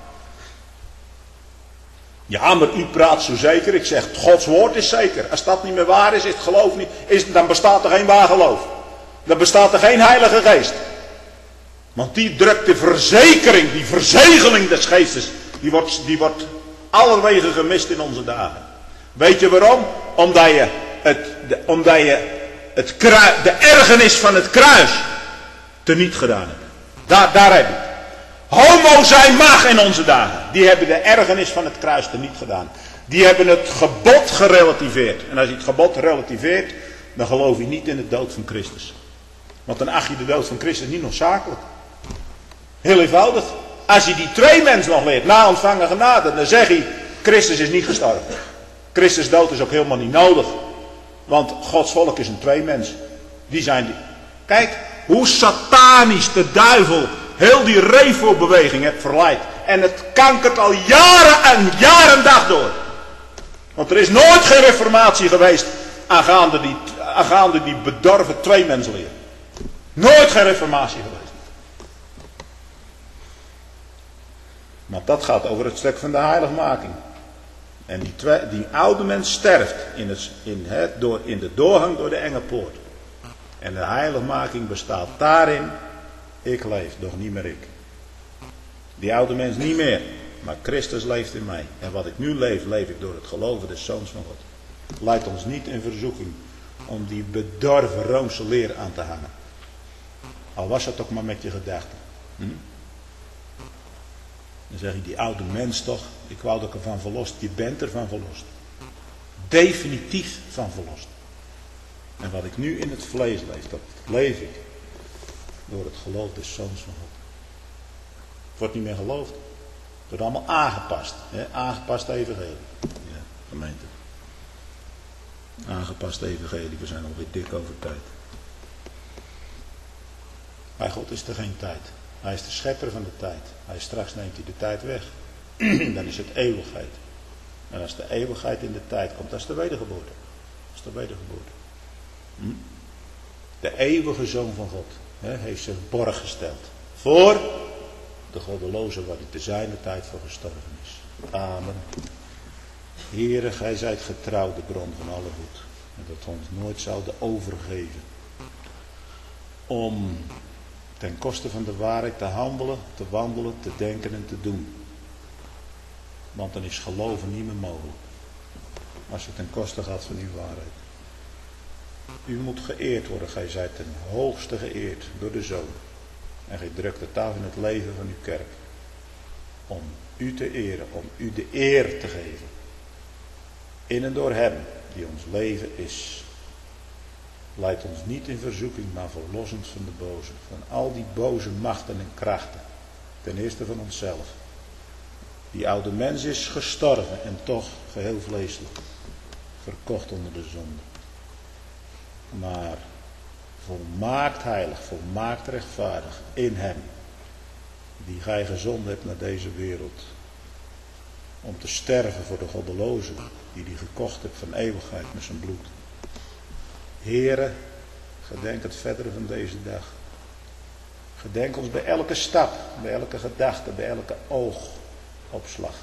Ja, maar u praat zo zeker. Ik zeg, Gods woord is zeker. Als dat niet meer waar is, is het geloof niet. Is, dan bestaat er geen waar geloof. Dan bestaat er geen heilige geest. Want die drukt de verzekering, die verzegeling des geestes. Die wordt, die wordt allerwege gemist in onze dagen. Weet je waarom? Omdat je het, de, omdat je het krui, de ergernis van het kruis teniet gedaan hebt. Daar, daar heb je het. Homo zijn mag in onze dagen. Die hebben de ergernis van het kruis teniet gedaan. Die hebben het gebod gerelativeerd. En als je het gebod relativeert, dan geloof je niet in de dood van Christus. Want dan acht je de dood van Christus niet noodzakelijk. Heel eenvoudig. Als je die twee mensen nog leert, na ontvangen genade, dan zeg je, Christus is niet gestorven. Christus dood is ook helemaal niet nodig. Want Gods volk is een tweemens. Die zijn die. Kijk, hoe satanisch de duivel heel die Refo-beweging heeft verleid. En het kankert al jaren en jaren dag door. Want er is nooit geen reformatie geweest aangaande die, aangaande die bedorven tweemensleer. Nooit geen reformatie geweest. Maar dat gaat over het stuk van de heiligmaking. En die, twee, die oude mens sterft in, het, in, het, door, in de doorgang door de enge poort. En de heiligmaking bestaat daarin, ik leef, doch niet meer ik. Die oude mens niet meer, maar Christus leeft in mij. En wat ik nu leef, leef ik door het geloven des Zoons van God. Leidt ons niet in verzoeking om die bedorven Roomse leer aan te hangen. Al was het ook maar met je gedachten. Hm? Dan zeg je, die oude mens toch, ik wou dat ik ervan verlost. Je bent ervan verlost. Definitief van verlost. En wat ik nu in het vlees leef, dat leef ik door het geloof des Zoons van God. Het wordt niet meer geloofd. Het wordt allemaal aangepast. Hè? Aangepast evangelie. Ja, gemeente. Aangepast evangelie, we zijn alweer dik over tijd. Bij God is er geen tijd. Hij is de schepper van de tijd. Hij straks neemt hij de tijd weg. Dan is het eeuwigheid. En als de eeuwigheid in de tijd komt, dat is de wedergeboorte. Dat is de wedergeboorte. Hm? De eeuwige Zoon van God hè, heeft zich borg gesteld. Voor de goddeloze waar hij te zijner tijd voor gestorven is. Amen. Heere, gij zijt getrouw, de bron van alle goed. En dat ons nooit zouden overgeven. Om ten koste van de waarheid te handelen, te wandelen, te denken en te doen. Want dan is geloven niet meer mogelijk. Als het ten koste gaat van uw waarheid. U moet geëerd worden. Gij zijt ten hoogste geëerd door de Zoon. En gij drukt het af in het leven van uw kerk. Om u te eren, om u de eer te geven. In en door hem die ons leven is. Leid ons niet in verzoeking, maar verlos ons van de boze. Van al die boze machten en krachten. Ten eerste van onszelf. Die oude mens is gestorven en toch geheel vleeselijk. Verkocht onder de zonde. Maar volmaakt heilig, volmaakt rechtvaardig in hem. Die gij gezonden hebt naar deze wereld. Om te sterven voor de goddelozen. Die die gekocht hebt van eeuwigheid met zijn bloed. Heere, gedenk het verdere van deze dag. Gedenk ons bij elke stap, bij elke gedachte, bij elke oogopslag.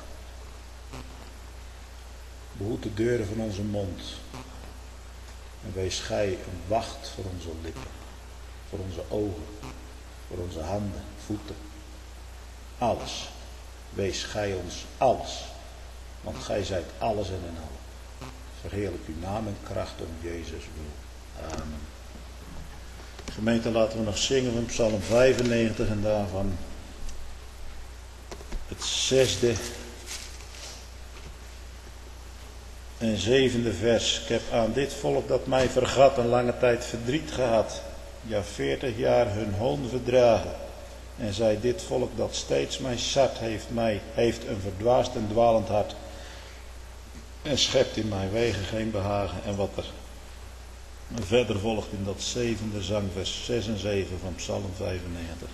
Behoed de deuren van onze mond. En wees gij een wacht voor onze lippen. Voor onze ogen. Voor onze handen, voeten. Alles. Wees gij ons alles. Want gij zijt alles en in allen. Verheerlijk uw naam en kracht om Jezus wil. Amen. Gemeente, laten we nog zingen van Psalm vijfennegentig en daarvan het zesde en zevende vers. Ik heb aan dit volk dat mij vergat een lange tijd verdriet gehad. Ja, veertig jaar hun hoon verdragen. En zij dit volk dat steeds mij zat heeft, mij, heeft een verdwaasd en dwalend hart. En schept in mijn wegen geen behagen. En wat er verder volgt in dat zevende zangvers zes en zeven van Psalm vijfennegentig.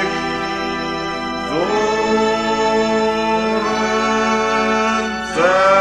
Door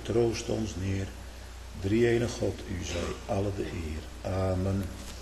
troost ons neer. Drie-ene God, u zij alle de eer. Amen.